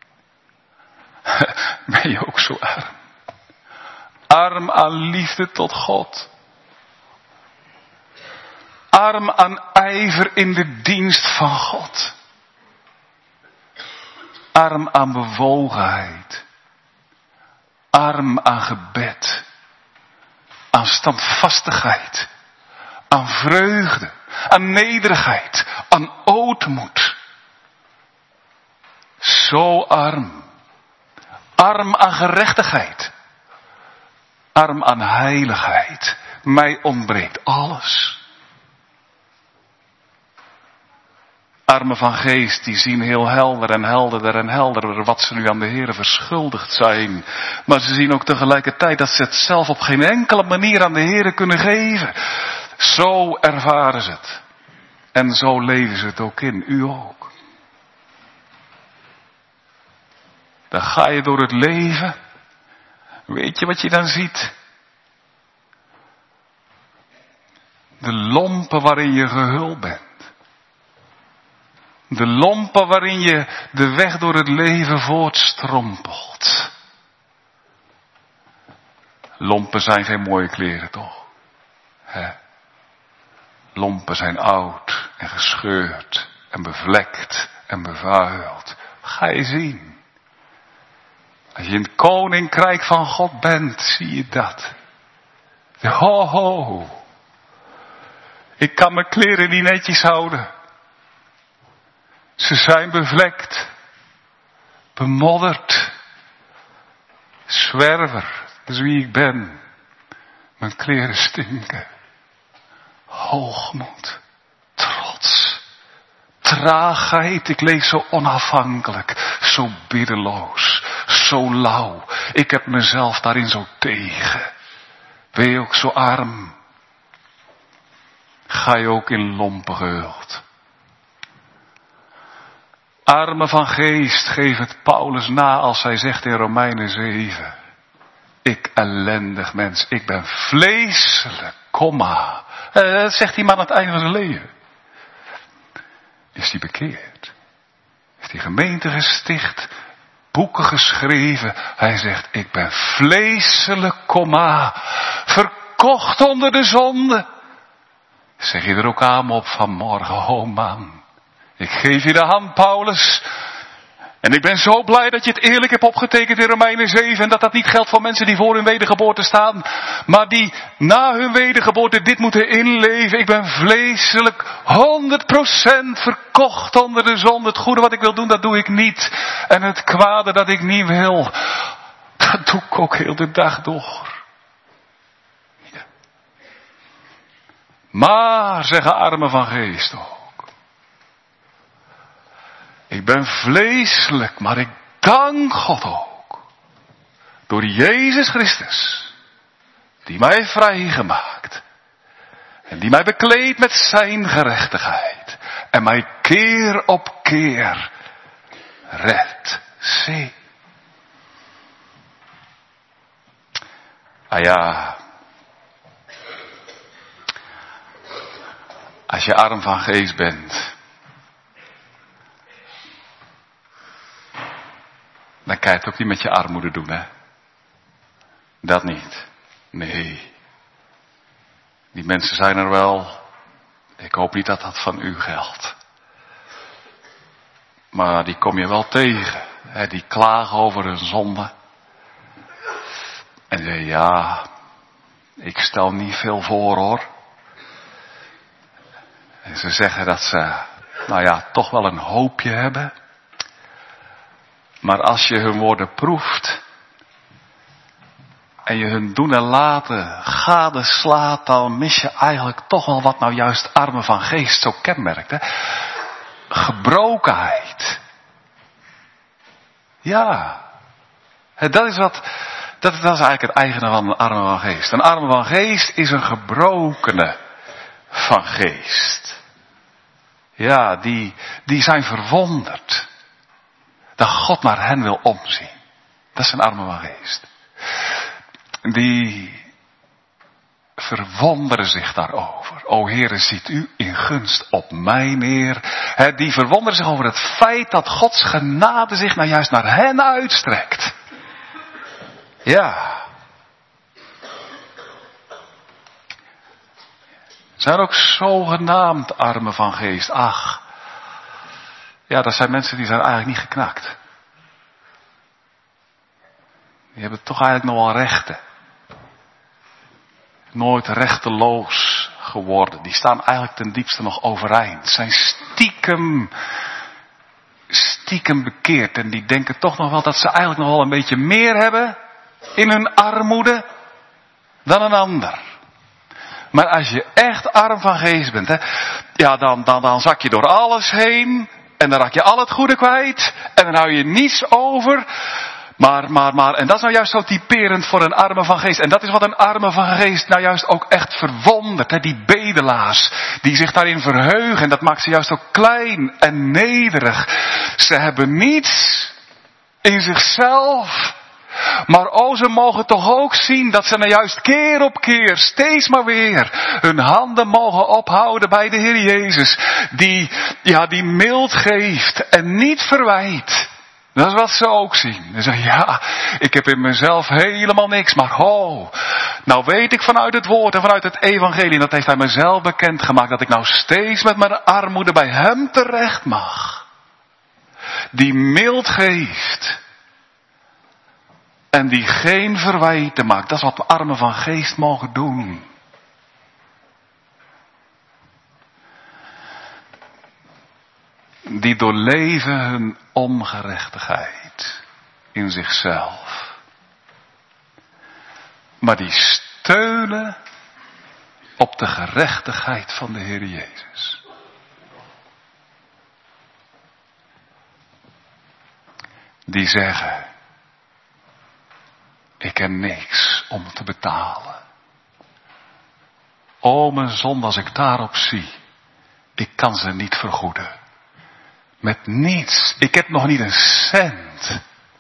Ben je ook zo arm? Arm aan liefde tot God. Arm aan ijver in de dienst van God. Arm aan bewogenheid. Arm aan gebed. Aan standvastigheid. Aan vreugde. Aan nederigheid. Aan ootmoed. Zo arm. Arm aan gerechtigheid. Arm aan heiligheid. Mij ontbreekt alles. Armen van geest, die zien heel helder en helderder en helderder wat ze nu aan de Heere verschuldigd zijn. Maar ze zien ook tegelijkertijd dat ze het zelf op geen enkele manier aan de Heere kunnen geven. Zo ervaren ze het. En zo leven ze het ook in. U ook. Dan ga je door het leven. Weet je wat je dan ziet? De lompen waarin je gehuld bent. De lompen waarin je de weg door het leven voortstrompelt. Lompen zijn geen mooie kleren, toch? He. Lompen zijn oud en gescheurd en bevlekt en bevuild. Ga je zien. Als je in het koninkrijk van God bent, zie je dat. Ho, ho. Ik kan mijn kleren niet netjes houden. Ze zijn bevlekt, bemodderd, zwerver, dat is wie ik ben. Mijn kleren stinken. Hoogmoed, trots, traagheid, ik leef zo onafhankelijk, zo biddeloos, zo lauw. Ik heb mezelf daarin zo tegen. Ben je ook zo arm? Ga je ook in lompen gehuld? Armen van geest, geef het Paulus na als hij zegt in Romeinen zeven. Ik ellendig mens, ik ben vleeselijk, komma. Uh, dat zegt die man aan het einde van zijn leven. Is hij bekeerd? Heeft hij gemeente gesticht? Boeken geschreven? Hij zegt, ik ben vleeselijk, komma. Verkocht onder de zonde. Zeg je er ook aan op vanmorgen, oh man. Ik geef je de hand, Paulus. En ik ben zo blij dat je het eerlijk hebt opgetekend in Romeinen zeven. En dat dat niet geldt voor mensen die voor hun wedergeboorte staan. Maar die na hun wedergeboorte dit moeten inleven. Ik ben vleeselijk honderd procent verkocht onder de zonde. Het goede wat ik wil doen, dat doe ik niet. En het kwade dat ik niet wil, dat doe ik ook heel de dag door. Ja. Maar, zeggen armen van geest ook. Ik ben vleeselijk, maar ik dank God ook. Door Jezus Christus. Die mij heeft vrijgemaakt. En die mij bekleedt met zijn gerechtigheid. En mij keer op keer redt. Zie. Ah ja. Als je arm van geest bent. Dan kan je het ook niet met je armoede doen, hè? Dat niet. Nee. Die mensen zijn er wel. Ik hoop niet dat dat van u geldt. Maar die kom je wel tegen. Hè? Die klagen over hun zonde. En zeggen, ja, ik stel niet veel voor, hoor. En ze zeggen dat ze, nou ja, toch wel een hoopje hebben. Maar als je hun woorden proeft en je hun doen en laten gadeslaat, dan mis je eigenlijk toch wel wat nou juist armen van geest zo kenmerkt. Hè? Gebrokenheid. Ja, dat is wat, dat, dat is eigenlijk het eigene van een arme van geest. Een arme van geest is een gebrokene van geest. Ja, die, die zijn verwonderd. Dat God naar hen wil omzien. Dat is een arme van geest. Die verwonderen zich daarover. O Heere, ziet u in gunst op mij neer. He, die verwonderen zich over het feit dat Gods genade zich nou juist naar hen uitstrekt. Ja. Zijn ook zogenaamd armen van geest. Ach. Ja, dat zijn mensen die zijn eigenlijk niet geknakt. Die hebben toch eigenlijk nog wel rechten. Nooit rechteloos geworden. Die staan eigenlijk ten diepste nog overeind. Zijn stiekem, stiekem bekeerd. En die denken toch nog wel dat ze eigenlijk nog wel een beetje meer hebben in hun armoede dan een ander. Maar als je echt arm van geest bent, hè, ja, dan, dan, dan zak je door alles heen. En dan raak je al het goede kwijt. En dan hou je niets over. Maar, maar, maar, en dat is nou juist zo typerend voor een arme van geest. En dat is wat een arme van geest nou juist ook echt verwondert. Hè? Die bedelaars, die zich daarin verheugen. En dat maakt ze juist ook klein en nederig. Ze hebben niets in zichzelf. Maar oh, ze mogen toch ook zien dat ze nou juist keer op keer, steeds maar weer, hun handen mogen ophouden bij de Heer Jezus. Die, ja, die mild geeft en niet verwijt. Dat is wat ze ook zien. Ze zeggen, ja, ik heb in mezelf helemaal niks, maar ho, nou weet ik vanuit het woord en vanuit het evangelie, en dat heeft hij mezelf bekendgemaakt, dat ik nou steeds met mijn armoede bij hem terecht mag. Die mild geeft. En die geen verwijten maakt. Dat is wat de armen van geest mogen doen. Die doorleven hun ongerechtigheid in zichzelf. Maar die steunen op de gerechtigheid van de Heer Jezus. Die zeggen, ik heb niks om te betalen. O mijn zonde, als ik daarop zie, ik kan ze niet vergoeden. Met niets. Ik heb nog niet een cent.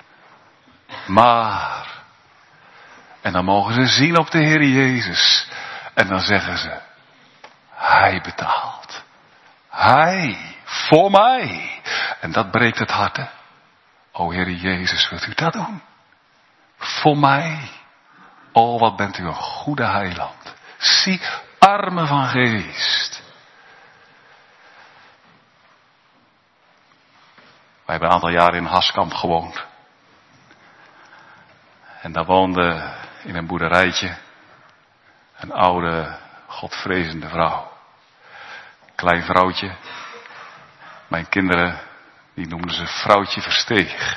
Maar, en dan mogen ze zien op de Heer Jezus. En dan zeggen ze, hij betaalt. Hij, voor mij. En dat breekt het hart, hè. O Heer Jezus, wilt u dat doen? Voor mij. Oh, wat bent u een goede heiland. Zie, armen van geest. Wij hebben een aantal jaren in Haskamp gewoond. En daar woonde in een boerderijtje een oude, godvrezende vrouw. Klein vrouwtje. Mijn kinderen, die noemden ze vrouwtje Versteeg.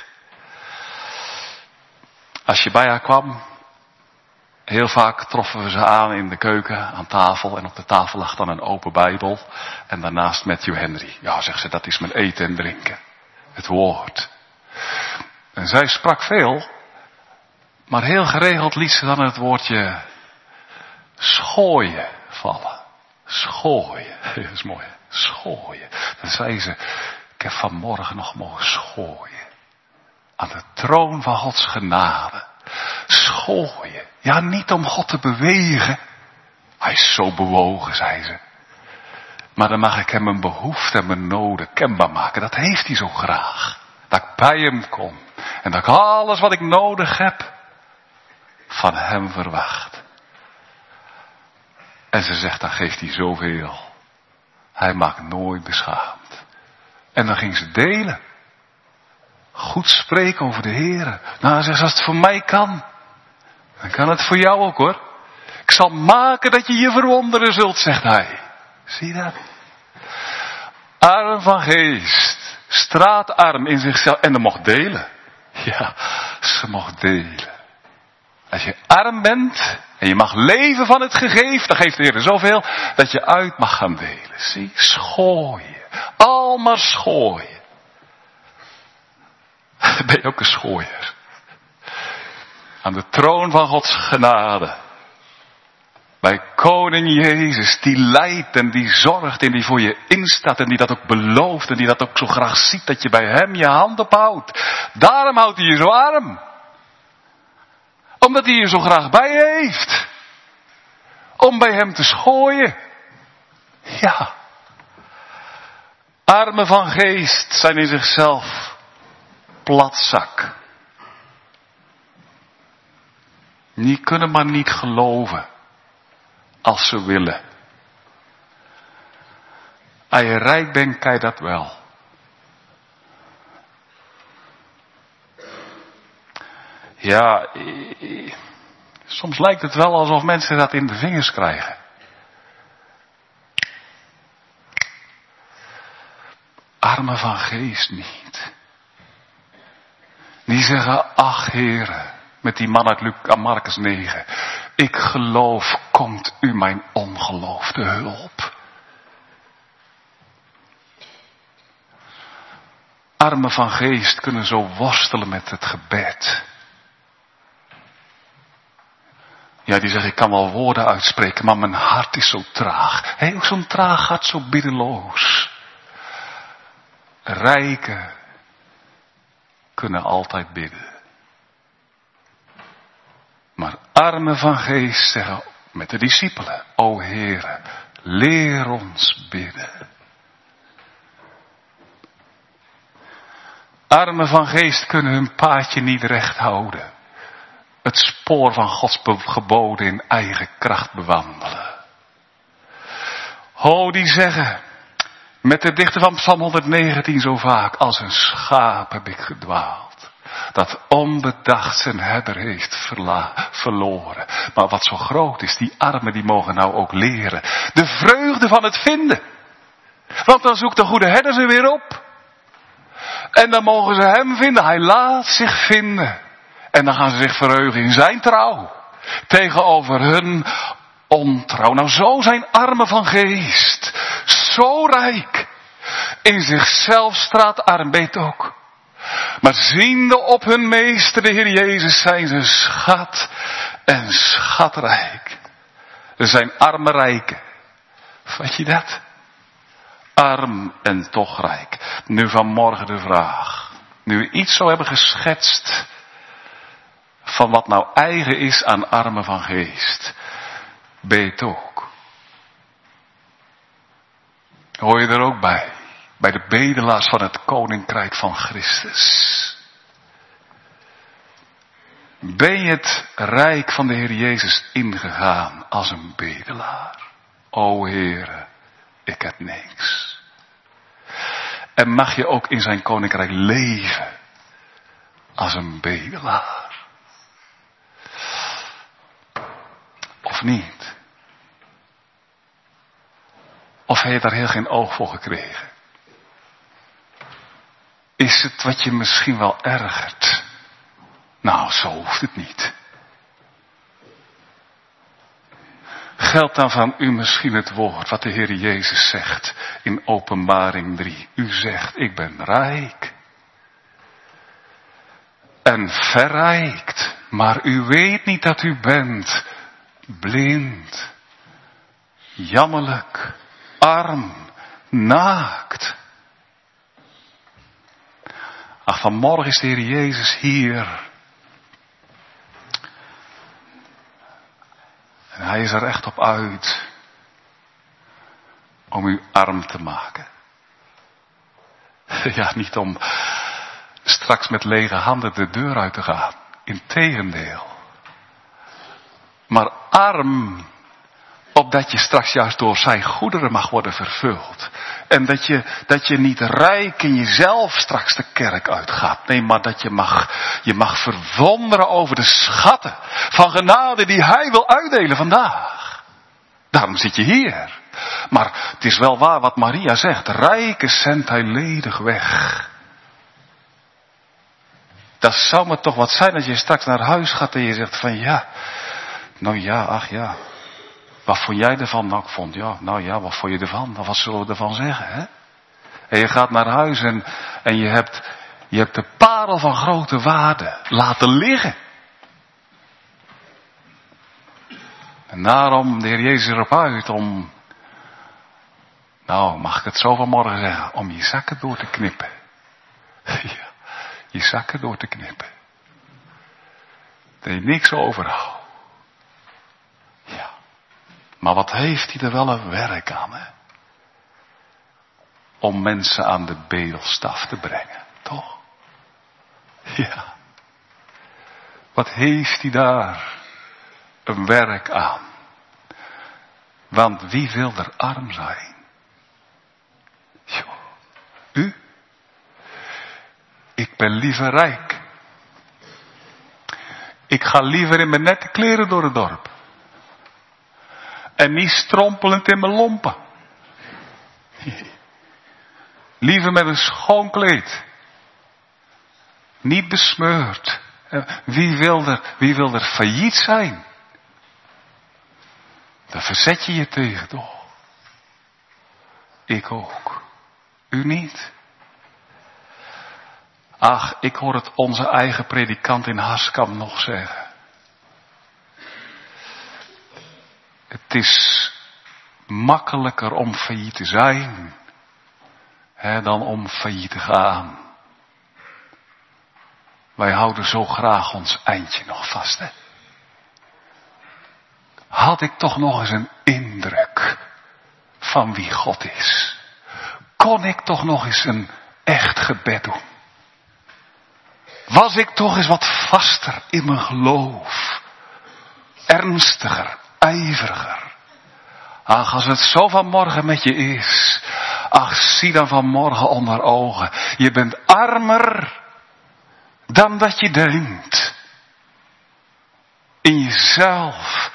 Als je bij haar kwam, heel vaak troffen we ze aan in de keuken, aan tafel. En op de tafel lag dan een open Bijbel. En daarnaast Matthew Henry. Ja, zegt ze, dat is mijn eten en drinken. Het woord. En zij sprak veel. Maar heel geregeld liet ze dan het woordje schooien vallen. Schooien. Dat is mooi, hè? Schooien. Dan zei ze, ik heb vanmorgen nog mogen schooien. Aan de troon van Gods genade. Schooien. Ja, niet om God te bewegen. Hij is zo bewogen, zei ze. Maar dan mag ik hem mijn behoeften en mijn noden kenbaar maken. Dat heeft hij zo graag. Dat ik bij hem kom. En dat ik alles wat ik nodig heb van hem verwacht. En ze zegt, dan geeft hij zoveel. Hij maakt nooit beschaamd. En dan ging ze delen. Goed spreken over de Heer. Nou, zegt ze, als het voor mij kan, dan kan het voor jou ook, hoor. Ik zal maken dat je je verwonderen zult, zegt hij. Zie je dat? Arm van geest. Straatarm in zichzelf. En dan mocht delen. Ja, ze mocht delen. Als je arm bent en je mag leven van het gegeven, dan geeft de Heer zoveel dat je uit mag gaan delen. Zie, schooien. Al maar schooien. Ben je ook een schooier? Aan de troon van Gods genade. Bij koning Jezus, die leidt en die zorgt en die voor je instaat en die dat ook belooft en die dat ook zo graag ziet dat je bij hem je hand ophoudt. Daarom houdt hij je zo arm. Omdat hij je zo graag bij je heeft. Om bij hem te schooien. Ja. Armen van geest zijn in zichzelf platzak. Die kunnen maar niet geloven. Als ze willen. Als je rijk bent, kan je dat wel. Ja, soms lijkt het wel alsof mensen dat in de vingers krijgen. Armen van geest niet. Die zeggen, ach Heere, met die man uit Marcus negen. Ik geloof, komt u mijn ongeloof te hulp. Armen van geest kunnen zo worstelen met het gebed. Ja, die zeggen, ik kan wel woorden uitspreken, maar mijn hart is zo traag. Hé, ook zo'n traag hart, zo biddeloos. Rijken kunnen altijd bidden. Maar armen van geest zeggen met de discipelen, o Heere, leer ons bidden. Armen van geest kunnen hun paadje niet recht houden. Het spoor van Gods geboden in eigen kracht bewandelen. Ho, die zeggen, met de dichter van Psalm honderdnegentien zo vaak, als een schaap heb ik gedwaald. Dat onbedacht zijn herder heeft verla- verloren. Maar wat zo groot is, die armen die mogen nou ook leren. De vreugde van het vinden. Want dan zoekt de goede herder ze weer op. En dan mogen ze hem vinden. Hij laat zich vinden. En dan gaan ze zich verheugen in zijn trouw. Tegenover hun ontrouw. Nou, zo zijn armen van geest. Zo rijk. In zichzelf straatarm, weet ook. Maar ziende op hun meester, de Heer Jezus, zijn ze schat en schatrijk. Ze zijn arme rijken. Vat je dat? Arm en toch rijk. Nu vanmorgen de vraag. Nu we iets zo hebben geschetst van wat nou eigen is aan armen van geest. Ben je het ook? Hoor je er ook bij? Bij de bedelaars van het koninkrijk van Christus. Ben je het rijk van de Heer Jezus ingegaan als een bedelaar? O Heere, ik heb niks. En mag je ook in zijn koninkrijk leven als een bedelaar? Of niet? Of heb je daar heel geen oog voor gekregen? Is het wat je misschien wel ergert? Nou, zo hoeft het niet. Geldt dan van u misschien het woord wat de Heer Jezus zegt in Openbaring drie. U zegt, ik ben rijk. En verrijkt. Maar u weet niet dat u bent blind. Jammerlijk. Arm. Naakt. Ach, vanmorgen is de Heer Jezus hier. En hij is er echt op uit om u arm te maken. Ja, niet om straks met lege handen de deur uit te gaan. Integendeel. Maar arm, opdat je straks juist door zijn goederen mag worden vervuld. En dat je, dat je niet rijk in jezelf straks de kerk uitgaat. Nee, maar dat je mag, je mag verwonderen over de schatten van genade die hij wil uitdelen vandaag. Daarom zit je hier. Maar het is wel waar wat Maria zegt. Rijke zendt hij ledig weg. Dat zou me toch wat zijn als je straks naar huis gaat en je zegt van ja. Nou ja, ach ja. Wat vond jij ervan? Nou, ik vond, ja, nou ja, wat vond je ervan? Nou, wat zullen we ervan zeggen, hè? En je gaat naar huis en, en je hebt, je hebt de parel van grote waarde laten liggen. En daarom, de Heer Jezus erop uit om, nou, mag ik het zo vanmorgen zeggen, om je zakken door te knippen. Ja, je zakken door te knippen. Dat je niks overhoudt. Ja. Maar wat heeft hij er wel een werk aan, hè? Om mensen aan de bedelstaf te brengen, toch? Ja. Wat heeft hij daar een werk aan? Want wie wil er arm zijn? Jo, u? Ik ben liever rijk. Ik ga liever in mijn nette kleren door het dorp. En niet strompelend in mijn lompen. Liever met een schoon kleed. Niet besmeurd. Wie wil er, wie wil er failliet zijn? Daar verzet je je tegen toch? Ik ook. U niet? Ach, ik hoor het onze eigen predikant in Harskamp nog zeggen. Het is makkelijker om failliet te zijn, hè, dan om failliet te gaan. Wij houden zo graag ons eindje nog vast, hè. Had ik toch nog eens een indruk van wie God is. Kon ik toch nog eens een echt gebed doen. Was ik toch eens wat vaster in mijn geloof. Ernstiger, ijveriger. Ach, als het zo vanmorgen met je is. Ach, zie dan vanmorgen onder ogen. Je bent armer dan dat je denkt. In jezelf.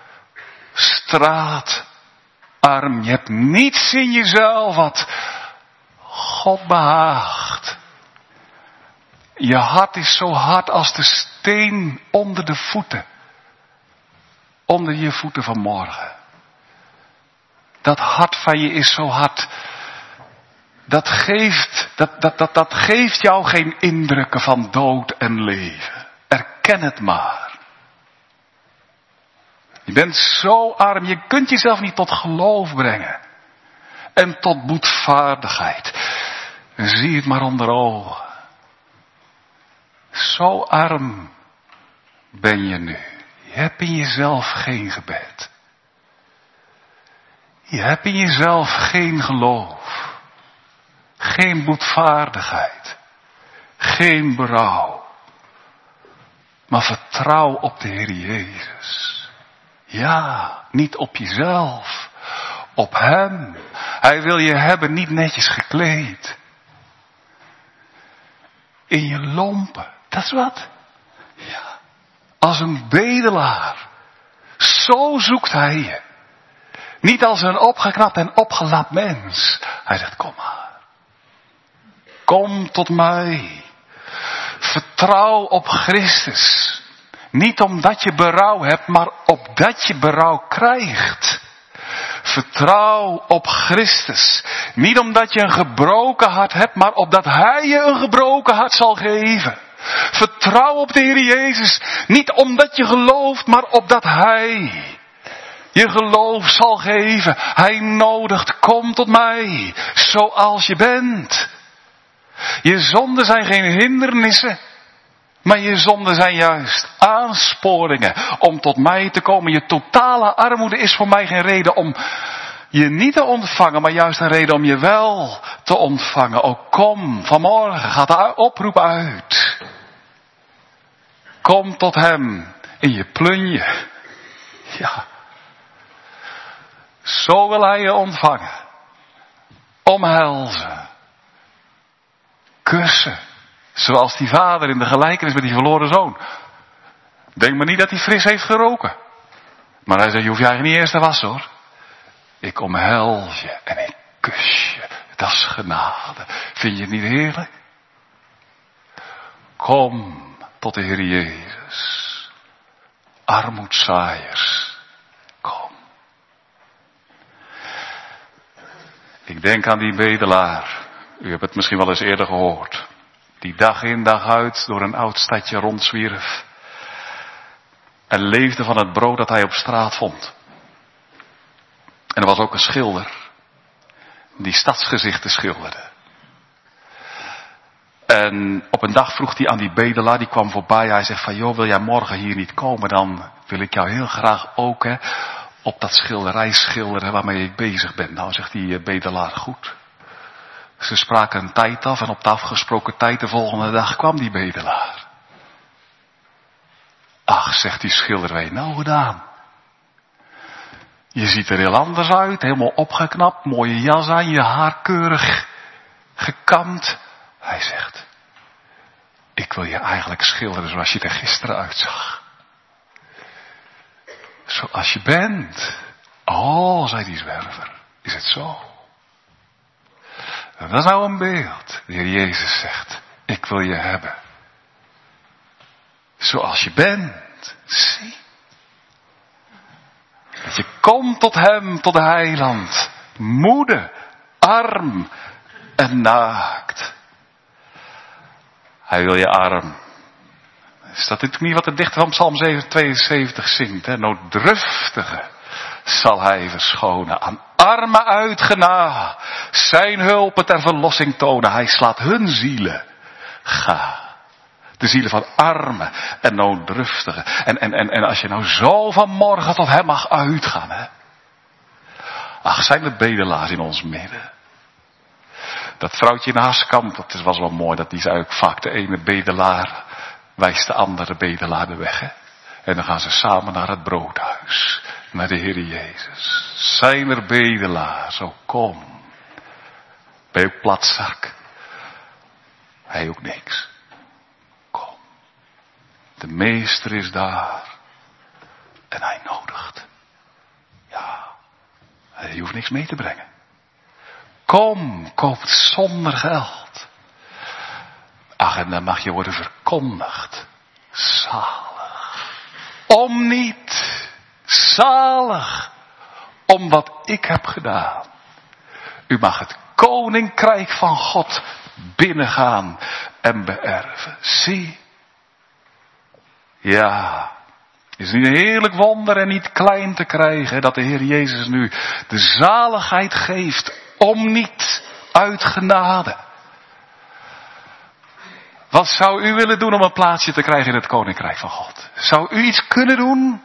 Straatarm. Je hebt niets in jezelf wat God behaagt. Je hart is zo hard als de steen onder de voeten. Onder je voeten vanmorgen. Dat hart van je is zo hard. Dat geeft, dat, dat, dat, dat geeft jou geen indrukken van dood en leven. Erken het maar. Je bent zo arm, je kunt jezelf niet tot geloof brengen. En tot boetvaardigheid. Zie het maar onder ogen. Zo arm ben je nu. Je hebt in jezelf geen gebed. Je hebt in jezelf geen geloof. Geen boetvaardigheid. Geen berouw. Maar vertrouw op de Heer Jezus. Ja, niet op jezelf. Op Hem. Hij wil je hebben, niet netjes gekleed. In je lompen. Dat is wat. Ja. Als een bedelaar. Zo zoekt Hij je. Niet als een opgeknapt en opgelapt mens. Hij zegt, kom maar. Kom tot mij. Vertrouw op Christus. Niet omdat je berouw hebt, maar opdat je berouw krijgt. Vertrouw op Christus. Niet omdat je een gebroken hart hebt, maar opdat Hij je een gebroken hart zal geven. Vertrouw op de Heer Jezus. Niet omdat je gelooft, maar opdat Hij je geloof zal geven. Hij nodigt, kom tot mij, zoals je bent. Je zonden zijn geen hindernissen, maar je zonden zijn juist aansporingen om tot mij te komen. Je totale armoede is voor mij geen reden om je niet te ontvangen, maar juist een reden om je wel te ontvangen. Ook kom, vanmorgen gaat de oproep uit. Kom tot Hem in je plunje. Ja. Zo wil Hij je ontvangen. Omhelzen. Kussen. Zoals die vader in de gelijkenis met die verloren zoon. Denk maar niet dat hij fris heeft geroken. Maar hij zei, je hoeft je eigenlijk niet eerst te wassen hoor. Ik omhels je en ik kus je. Dat is genade. Vind je het niet heerlijk? Kom tot de Heer Jezus. Armoedzaaiers. Kom. Ik denk aan die bedelaar. U hebt het misschien wel eens eerder gehoord. Die dag in dag uit door een oud stadje rondzwierf. En leefde van het brood dat hij op straat vond. En er was ook een schilder. Die stadsgezichten schilderde. En op een dag vroeg hij aan die bedelaar, die kwam voorbij. Hij zegt van, joh, wil jij morgen hier niet komen? Dan wil ik jou heel graag ook hè, op dat schilderij schilderen waarmee ik bezig ben. Nou, zegt die bedelaar, goed. Ze spraken een tijd af en op de afgesproken tijd de volgende dag kwam die bedelaar. Ach, zegt die schilder, wat heb je nou gedaan? Je ziet er heel anders uit, helemaal opgeknapt, mooie jas aan, je haar keurig gekamd. Hij zegt, ik wil je eigenlijk schilderen zoals je er gisteren uitzag. Zoals je bent. Oh, zei die zwerver, is het zo? Dat is nou een beeld. De Heer Jezus zegt, ik wil je hebben. Zoals je bent. Zie. Dat je Kom tot hem, tot de heiland. Moede, arm en naakt. Hij wil je arm. Is dat dit niet wat de dichter van Psalm tweeënzeventig zingt? Hè? Nooddruftige zal hij verschonen. Aan armen uitgena. Zijn hulp ter verlossing tonen. Hij slaat hun zielen ga. De zielen van armen en nooddruftigen. En, en, en, en als je nou zo vanmorgen tot hem mag uitgaan. Hè? Ach, zijn er bedelaars in ons midden. Dat vrouwtje in Haaskamp, dat was wel mooi. Dat die zei ook vaak, de ene bedelaar wijst de andere bedelaar de weg. Hè? En dan gaan ze samen naar het broodhuis. Met de Heer Jezus. Zijn er bedelaars, zo kom. Ben je ook platzak? Hij ook niks. Kom. De meester is daar. En hij nodigt. Ja. Hij hoeft niks mee te brengen. Kom, koop het zonder geld. Ach, en dan mag je worden verkondigd. Zalig. Om niet. Zalig. Om wat ik heb gedaan. U mag het koninkrijk van God binnengaan en beërven. Zie. Ja. Is niet een heerlijk wonder en niet klein te krijgen dat de Heer Jezus nu de zaligheid geeft om niet uit genade. Wat zou u willen doen om een plaatsje te krijgen in het koninkrijk van God? Zou u iets kunnen doen?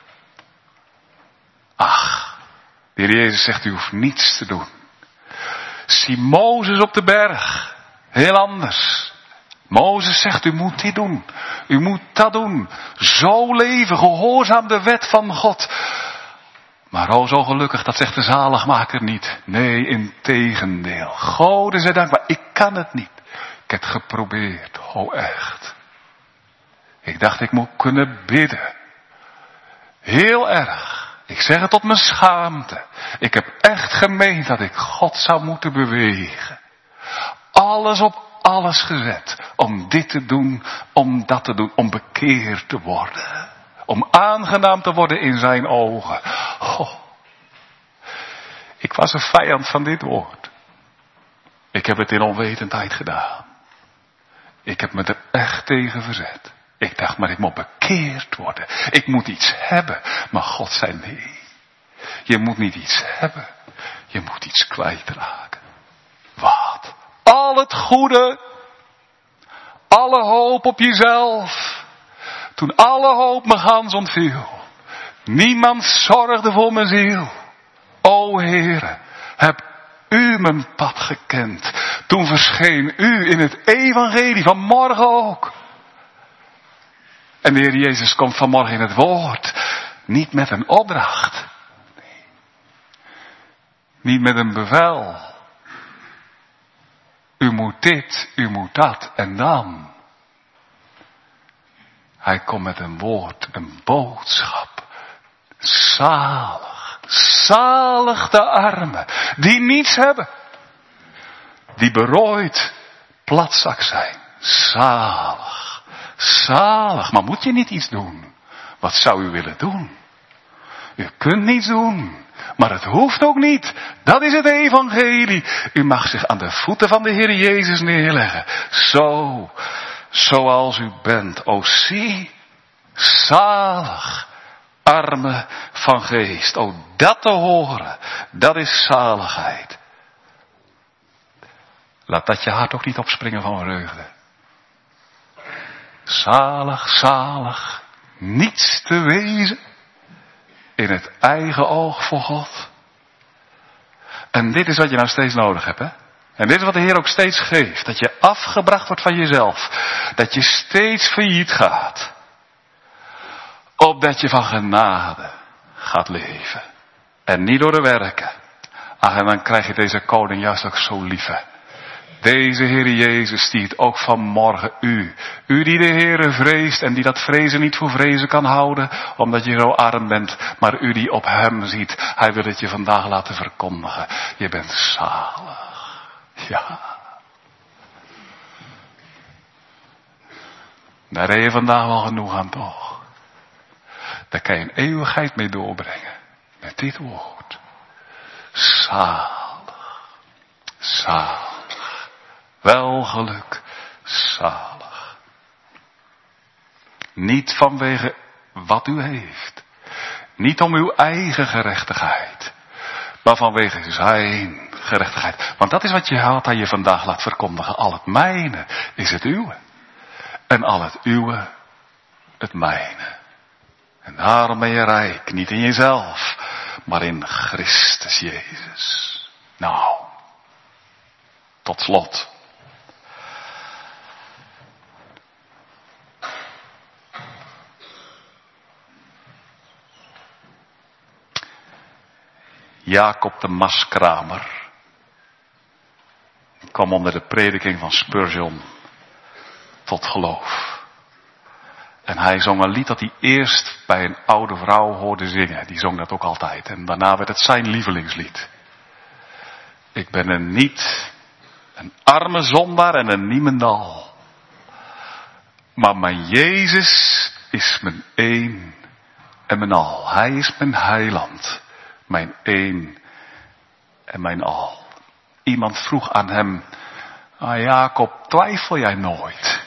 Ach, de Heer Jezus zegt u hoeft niets te doen. Zie Mozes op de berg. Heel anders. Mozes zegt u moet dit doen. U moet dat doen. Zo leven, gehoorzaam de wet van God. Maar o zo gelukkig, dat zegt de zaligmaker niet. Nee, integendeel. Gode zij dank, maar ik kan het niet. Ik heb het geprobeerd. O echt. Ik dacht ik moet kunnen bidden. Heel erg. Ik zeg het tot mijn schaamte. Ik heb echt gemeend dat ik God zou moeten bewegen. Alles op alles gezet. Om dit te doen, om dat te doen. Om bekeerd te worden. Om aangenaam te worden in zijn ogen. Oh. Ik was een vijand van dit woord. Ik heb het in onwetendheid gedaan. Ik heb me er echt tegen verzet. Ik dacht, maar ik moet bekeerd worden. Ik moet iets hebben. Maar God zei nee. Je moet niet iets hebben. Je moet iets kwijtraken. Wat? Al het goede. Alle hoop op jezelf. Toen alle hoop me gans ontviel. Niemand zorgde voor mijn ziel. O Heere, heb u mijn pad gekend. Toen verscheen u in het evangelie van morgen ook. En de Heer Jezus komt vanmorgen in het woord. Niet met een opdracht. Nee. Niet met een bevel. U moet dit, u moet dat en dan. Hij komt met een woord, een boodschap. Zalig, zalig de armen, die niets hebben. Die berooid platzak zijn. Zalig, zalig. Maar moet je niet iets doen? Wat zou u willen doen? U kunt niets doen. Maar het hoeft ook niet. Dat is het evangelie. U mag zich aan de voeten van de Heer Jezus neerleggen. Zo, zoals u bent. O zie, zalig, armen van geest. O dat te horen, dat is zaligheid. Laat dat je hart ook niet opspringen van vreugde. Zalig, zalig, niets te wezen in het eigen oog voor God. En dit is wat je nou steeds nodig hebt, hè? En dit is wat de Heer ook steeds geeft. Dat je afgebracht wordt van jezelf. Dat je steeds failliet gaat. Opdat je van genade gaat leven. En niet door de werken. Ach, en dan krijg je deze koning juist ook zo lief, hè? Deze Heer Jezus die het ook vanmorgen u. U die de Heere vreest en die dat vrezen niet voor vrezen kan houden. Omdat je zo arm bent. Maar u die op hem ziet. Hij wil het je vandaag laten verkondigen. Je bent zalig. Ja. Daar heb je vandaag wel genoeg aan toch. Daar kan je een eeuwigheid mee doorbrengen. Met met dit woord. Zalig, zalig, welgeluk, zalig. Niet vanwege wat u heeft. Niet om uw eigen gerechtigheid. Maar vanwege zijn gerechtigheid. Want dat is wat je had aan je vandaag laat verkondigen. Al het mijne is het uwe. En al het uwe het mijne. En daarom ben je rijk. Niet in jezelf. Maar in Christus Jezus. Nou. Tot slot. Jacob de Maskramer kwam onder de prediking van Spurgeon tot geloof. En hij zong een lied dat hij eerst bij een oude vrouw hoorde zingen. Die zong dat ook altijd. En daarna werd het zijn lievelingslied. Ik ben een niet, een arme zondaar en een niemendal. Maar mijn Jezus is mijn één en mijn al. Hij is mijn heiland. Mijn één en mijn al. Iemand vroeg aan hem, ah Jacob, twijfel jij nooit?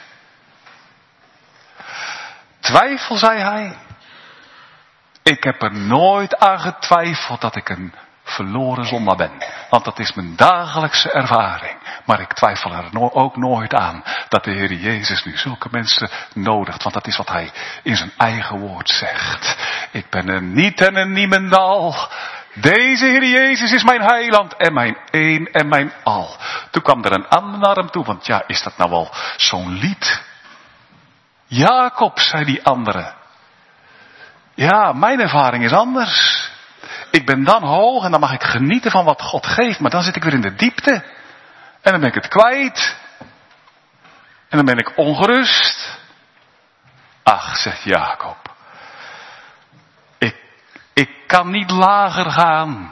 Twijfel, zei hij. Ik heb er nooit aan getwijfeld dat ik een verloren zondaar ben. Want dat is mijn dagelijkse ervaring. Maar ik twijfel er no- ook nooit aan dat de Heer Jezus nu zulke mensen nodigt. Want dat is wat hij in zijn eigen woord zegt. Ik ben een niet en een niemendal. Deze Heer Jezus is mijn heiland en mijn één en mijn al. Toen kwam er een ander naar hem toe. Want ja, is dat nou wel zo'n lied? Jacob, zei die andere. Ja, mijn ervaring is anders. Ik ben dan hoog en dan mag ik genieten van wat God geeft. Maar dan zit ik weer in de diepte. En dan ben ik het kwijt. En dan ben ik ongerust. Ach, zegt Jacob. Ik, ik kan niet lager gaan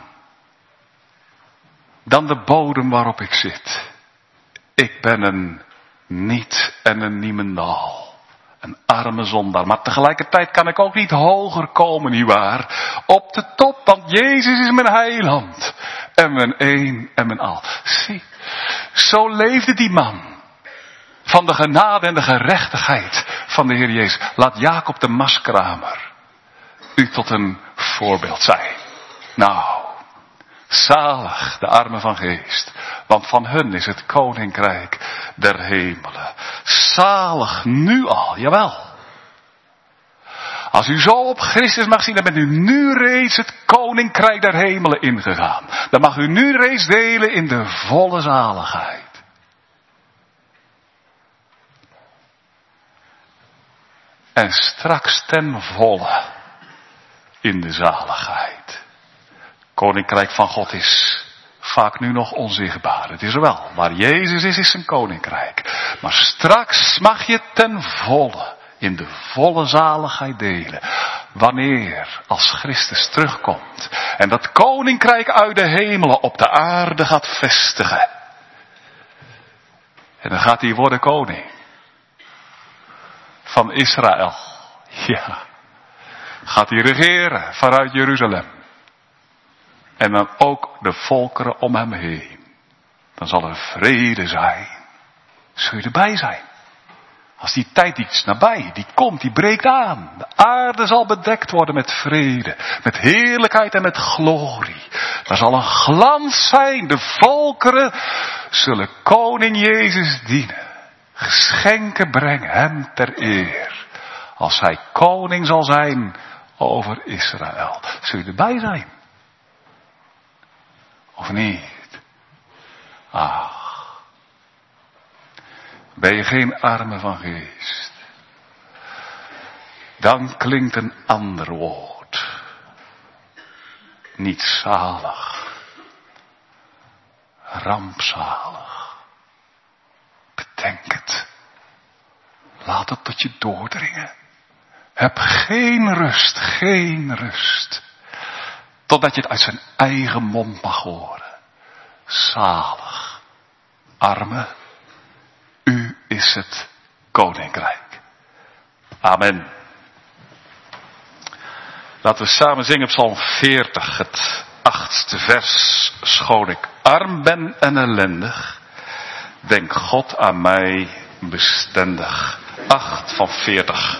dan de bodem waarop ik zit. Ik ben een niet en een niemendal. Een arme zondaar. Maar tegelijkertijd kan ik ook niet hoger komen, nietwaar? Op de top, want Jezus is mijn heiland. En mijn één en mijn al. Zie, zo leefde die man. Van de genade en de gerechtigheid van de Heer Jezus. Laat Jacob de Maskramer u tot een voorbeeld zijn. Nou, zalig de armen van geest. Want van hun is het koninkrijk der hemelen. Zalig nu al, jawel. Als u zo op Christus mag zien, dan bent u nu reeds het koninkrijk der hemelen ingegaan. Dan mag u nu reeds delen in de volle zaligheid. En straks ten volle in de zaligheid. Koninkrijk van God is vaak nu nog onzichtbaar. Het is er wel. Waar Jezus is, is zijn koninkrijk. Maar straks mag je ten volle in de volle zaligheid delen. Wanneer, als Christus terugkomt en dat koninkrijk uit de hemelen op de aarde gaat vestigen. En dan gaat hij worden koning van Israël. Ja. Gaat hij regeren vanuit Jeruzalem. En dan ook de volkeren om hem heen. Dan zal er vrede zijn. Zul je erbij zijn? Als die tijd iets nabij, die komt, die breekt aan. De aarde zal bedekt worden met vrede, met heerlijkheid en met glorie. Er zal een glans zijn. De volkeren zullen koning Jezus dienen. Geschenken brengen hem ter eer. Als hij koning zal zijn over Israël. Zul je erbij zijn? Of niet? Ach. Ben je geen arme van geest? Dan klinkt een ander woord. Niet zalig. Rampzalig. Bedenk het. Laat het tot je doordringen. Heb geen rust, geen rust. Totdat je het uit zijn eigen mond mag horen. Zalig, arme, u is het koninkrijk. Amen. Laten we samen zingen Psalm veertig, het achtste vers. Schoon ik arm ben en ellendig, denk God aan mij bestendig. acht van veertig.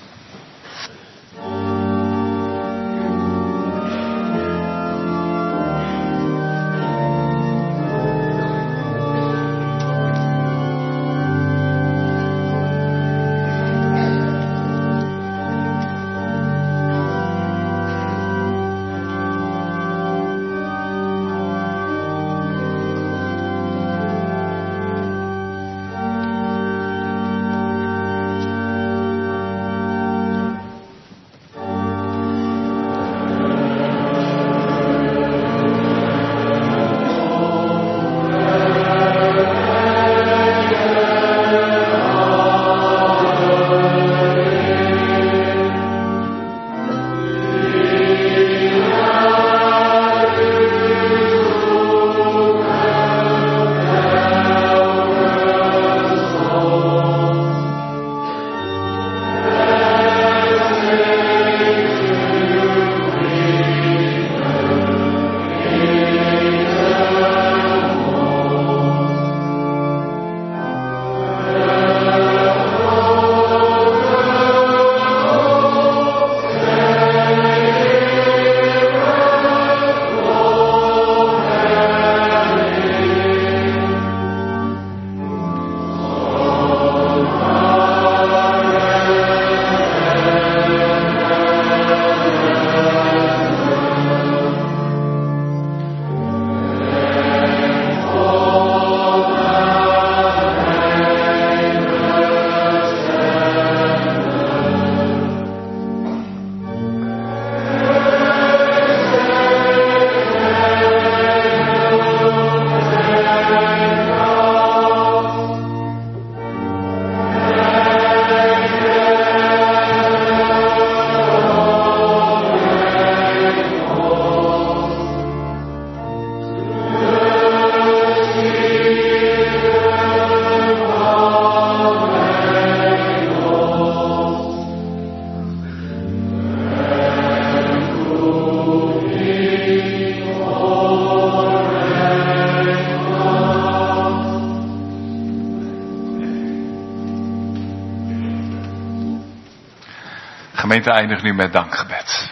Gemeente eindigt nu met dankgebed.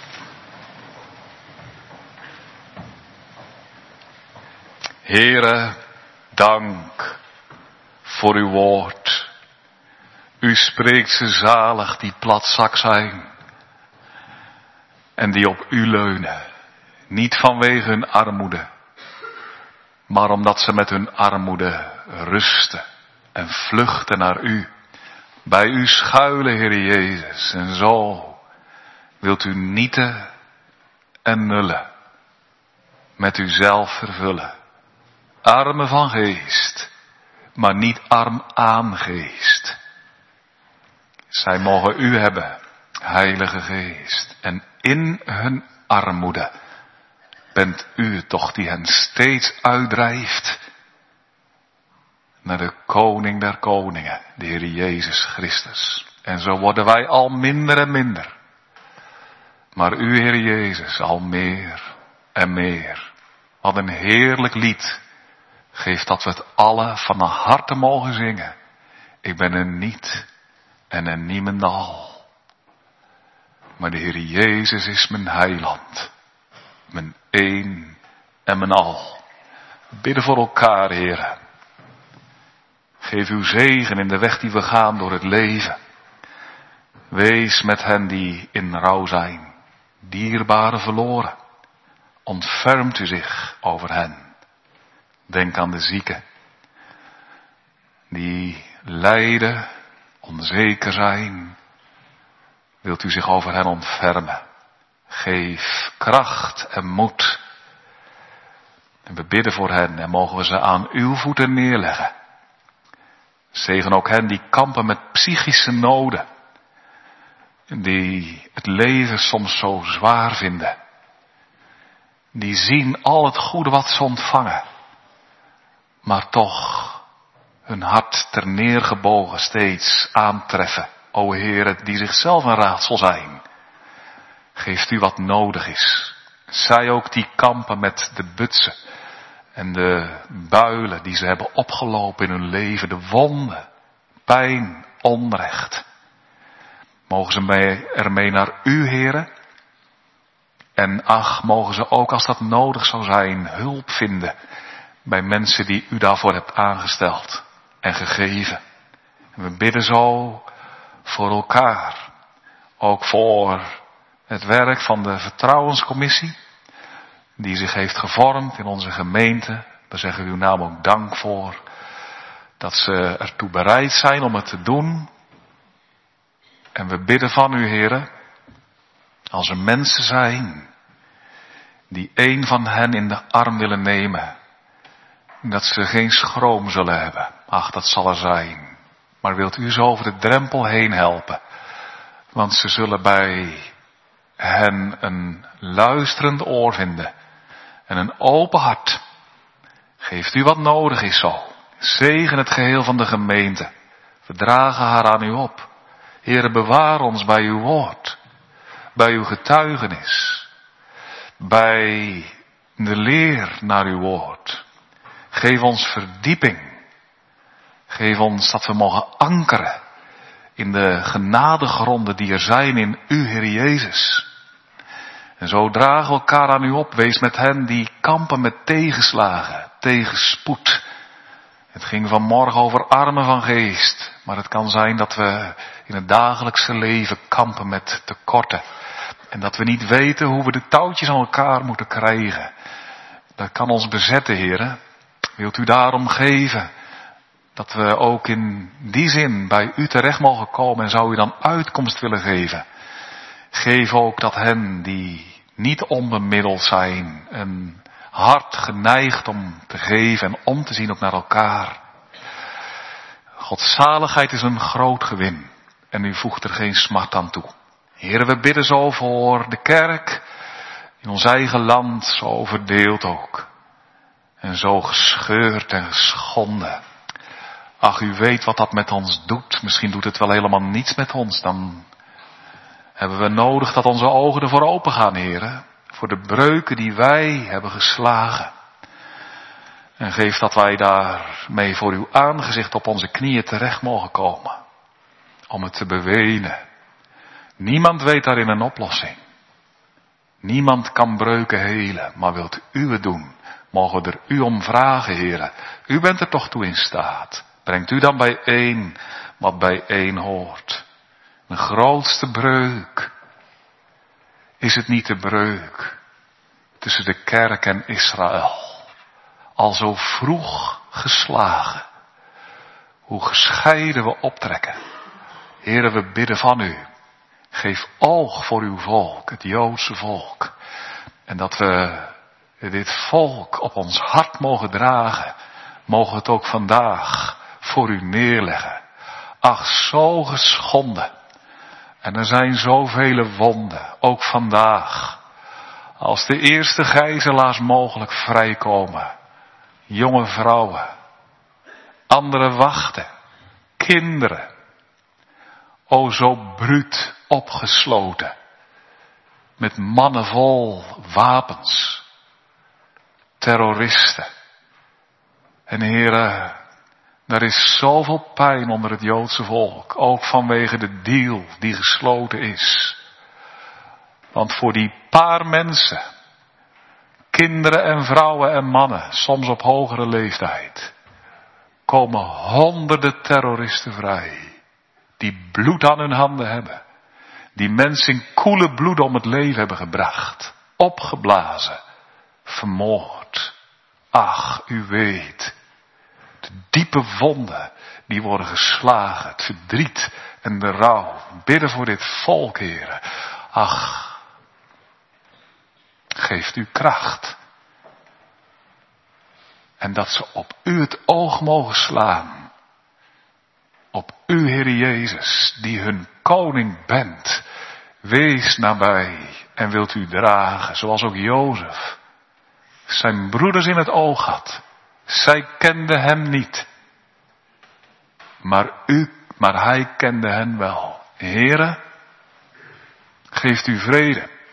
Heere, dank voor uw woord. U spreekt ze zalig die platzak zijn en die op u leunen. Niet vanwege hun armoede, maar omdat ze met hun armoede rusten en vluchten naar u. Bij u schuilen, Heer Jezus, en zo wilt u nieten en nullen, met uzelf vervullen. Armen van geest, maar niet arm aan geest. Zij mogen u hebben, Heilige Geest, en in hun armoede bent u het toch die hen steeds uitdrijft naar de Koning der Koningen, de Heer Jezus Christus. En zo worden wij al minder en minder. Maar u, Heer Jezus, al meer en meer. Wat een heerlijk lied geeft dat we het alle van een harte mogen zingen. Ik ben een niet en een niemendal. Maar de Heer Jezus is mijn heiland. Mijn een en mijn al. We bidden voor elkaar, Heer. Geef uw zegen in de weg die we gaan door het leven. Wees met hen die in rouw zijn. Dierbare verloren. Ontfermt u zich over hen. Denk aan de zieken. Die lijden, onzeker zijn. Wilt u zich over hen ontfermen. Geef kracht en moed. En we bidden voor hen en mogen we ze aan uw voeten neerleggen. Zegen ook hen die kampen met psychische noden. Die het leven soms zo zwaar vinden. Die zien al het goede wat ze ontvangen. Maar toch hun hart ter neergebogen steeds aantreffen. O Heere, die zichzelf een raadsel zijn. Geeft u wat nodig is. Zij ook die kampen met de butsen en de builen die ze hebben opgelopen in hun leven, de wonden, pijn, onrecht. Mogen ze mee, ermee naar u, Heere. En ach, mogen ze ook als dat nodig zou zijn hulp vinden bij mensen die u daarvoor hebt aangesteld en gegeven. En we bidden zo voor elkaar. Ook voor het werk van de vertrouwenscommissie die zich heeft gevormd in onze gemeente. Daar zeggen we uw naam ook dank voor. Dat ze ertoe bereid zijn om het te doen. En we bidden van u, Heere, als er mensen zijn die een van hen in de arm willen nemen, dat ze geen schroom zullen hebben. Ach, dat zal er zijn. Maar wilt u zo over de drempel heen helpen? Want ze zullen bij hen een luisterend oor vinden en een open hart. Geeft u wat nodig is zo. Zegen het geheel van de gemeente. We dragen haar aan u op. Heere, bewaar ons bij uw woord, bij uw getuigenis, bij de leer naar uw woord. Geef ons verdieping. Geef ons dat we mogen ankeren in de genadegronden die er zijn in u, Heer Jezus. En zo dragen we elkaar aan u op. Wees met hen die kampen met tegenslagen, tegenspoed. Het ging vanmorgen over armen van geest. Maar het kan zijn dat we in het dagelijkse leven kampen met tekorten. En dat we niet weten hoe we de touwtjes aan elkaar moeten krijgen. Dat kan ons bezetten, Heere. Wilt u daarom geven dat we ook in die zin bij u terecht mogen komen en zou u dan uitkomst willen geven. Geef ook dat hen die niet onbemiddeld zijn, een hart geneigd om te geven en om te zien ook naar elkaar. Godszaligheid is een groot gewin en u voegt er geen smart aan toe. Heere, we bidden zo voor de kerk in ons eigen land, zo verdeeld ook. En zo gescheurd en geschonden. Ach, u weet wat dat met ons doet. Misschien doet het wel helemaal niets met ons. Dan hebben we nodig dat onze ogen ervoor open gaan, Heere. Voor de breuken die wij hebben geslagen. En geef dat wij daarmee voor uw aangezicht op onze knieën terecht mogen komen. Om het te bewenen. Niemand weet daarin een oplossing. Niemand kan breuken helen, maar wilt u het doen? Mogen we er u om vragen, Heere. U bent er toch toe in staat. Brengt u dan bijeen wat bijeen hoort. De grootste breuk. Is het niet de breuk tussen de kerk en Israël? Al zo vroeg geslagen. Hoe gescheiden we optrekken. Heere, we bidden van u. Geef oog voor uw volk, het Joodse volk. En dat we dit volk op ons hart mogen dragen. Mogen we het ook vandaag voor u neerleggen. Ach, zo geschonden. En er zijn zoveel wonden, ook vandaag. Als de eerste gijzelaars mogelijk vrijkomen. Jonge vrouwen. Anderen wachten. Kinderen. O, zo bruut opgesloten. Met mannen vol wapens. Terroristen. En Heere, er is zoveel pijn onder het Joodse volk. Ook vanwege de deal die gesloten is. Want voor die paar mensen, kinderen en vrouwen en mannen, soms op hogere leeftijd, komen honderden terroristen vrij. Die bloed aan hun handen hebben. Die mensen in koele bloed om het leven hebben gebracht. Opgeblazen. Vermoord. Ach, u weet. De diepe wonden die worden geslagen. Het verdriet en de rouw. Bidden voor dit volk, Heere. Ach. Geeft u kracht. En dat ze op u het oog mogen slaan. Op u, Heer Jezus, die hun koning bent. Wees nabij en wilt u dragen, zoals ook Jozef zijn broeders in het oog had. Zij kenden hem niet. Maar u, maar hij kende hen wel. Heere, geeft u vrede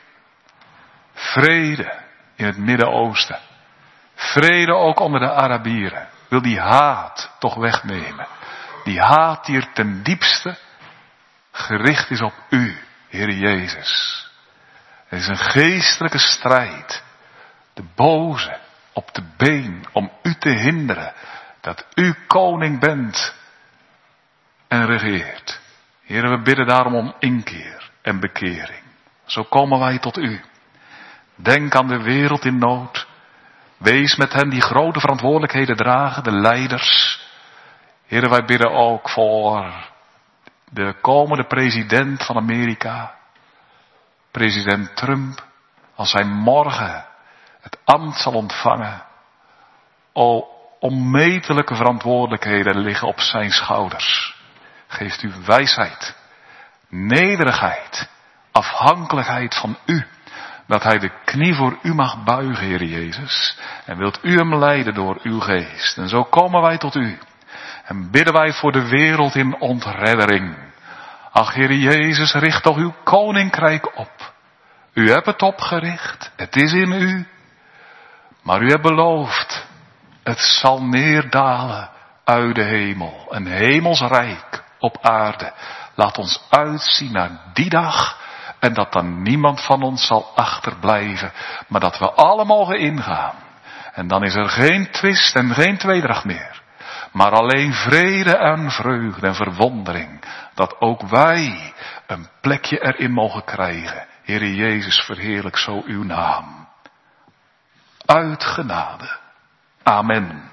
vrede in het Midden-Oosten. Vrede ook onder de Arabieren. Wil die haat toch wegnemen. Die haat die er ten diepste gericht is op u, Heer Jezus. Het is een geestelijke strijd. De boze op de been om u te hinderen. Dat u koning bent en regeert. Heer, we bidden daarom om inkeer en bekering. Zo komen wij tot u. Denk aan de wereld in nood. Wees met hen die grote verantwoordelijkheden dragen, de leiders. Heer, wij bidden ook voor de komende president van Amerika. President Trump, als hij morgen het ambt zal ontvangen. O, onmetelijke verantwoordelijkheden liggen op zijn schouders. Geeft u wijsheid, nederigheid, afhankelijkheid van u. Dat hij de knie voor u mag buigen, Heer Jezus. En wilt u hem leiden door uw geest. En zo komen wij tot u. En bidden wij voor de wereld in ontreddering. Ach, Heer Jezus, richt toch uw koninkrijk op. U hebt het opgericht. Het is in u. Maar u hebt beloofd. Het zal neerdalen uit de hemel. Een hemelsrijk op aarde. Laat ons uitzien naar die dag. En dat dan niemand van ons zal achterblijven. Maar dat we alle mogen ingaan. En dan is er geen twist en geen tweedracht meer. Maar alleen vrede en vreugde en verwondering. Dat ook wij een plekje erin mogen krijgen. Heere Jezus, verheerlijk zo uw naam. Uit genade. Amen.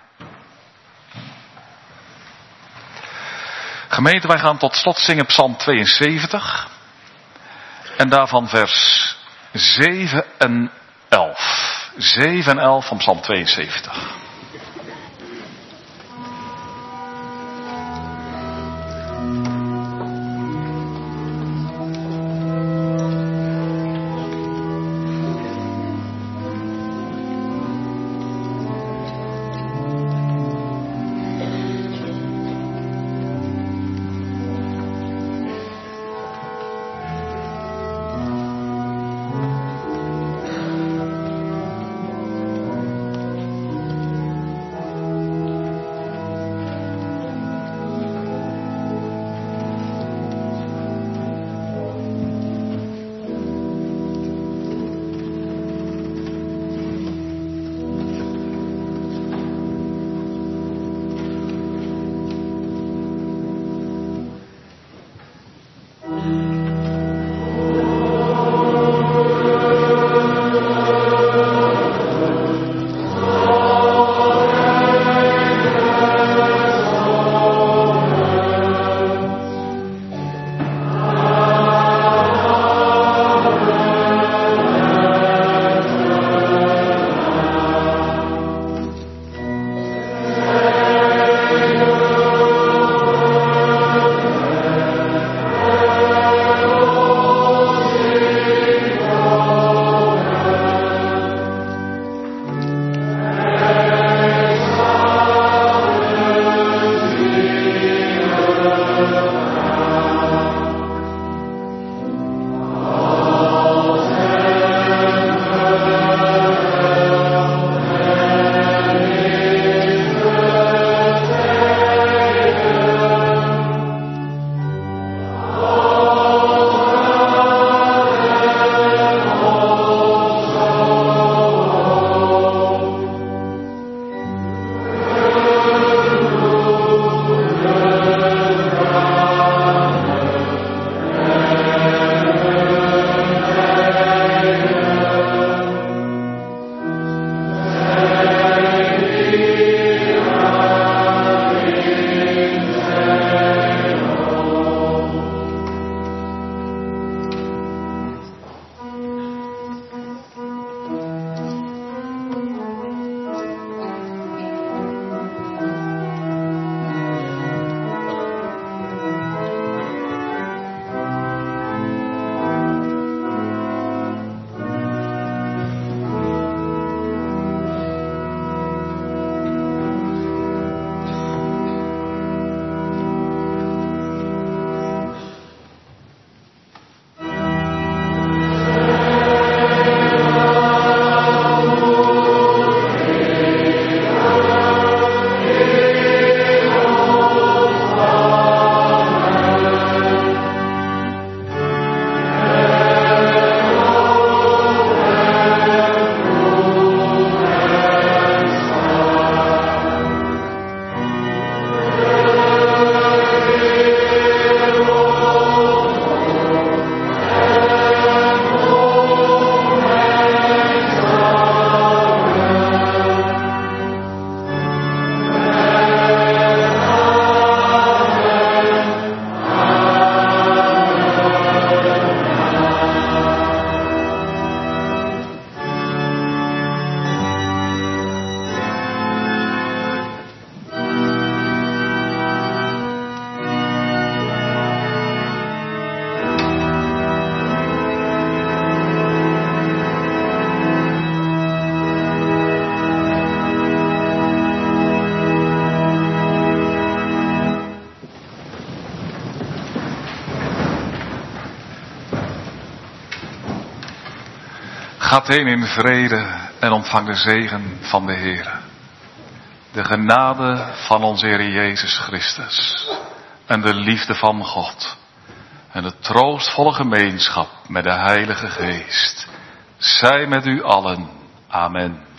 Gemeente, wij gaan tot slot zingen Psalm tweeënzeventig. En daarvan vers zeven en elf. zeven en elf van Psalm tweeënzeventig. Gaat heen in vrede en ontvang de zegen van de Heer. De genade van onze Heer Jezus Christus en de liefde van God en de troostvolle gemeenschap met de Heilige Geest zij met u allen. Amen.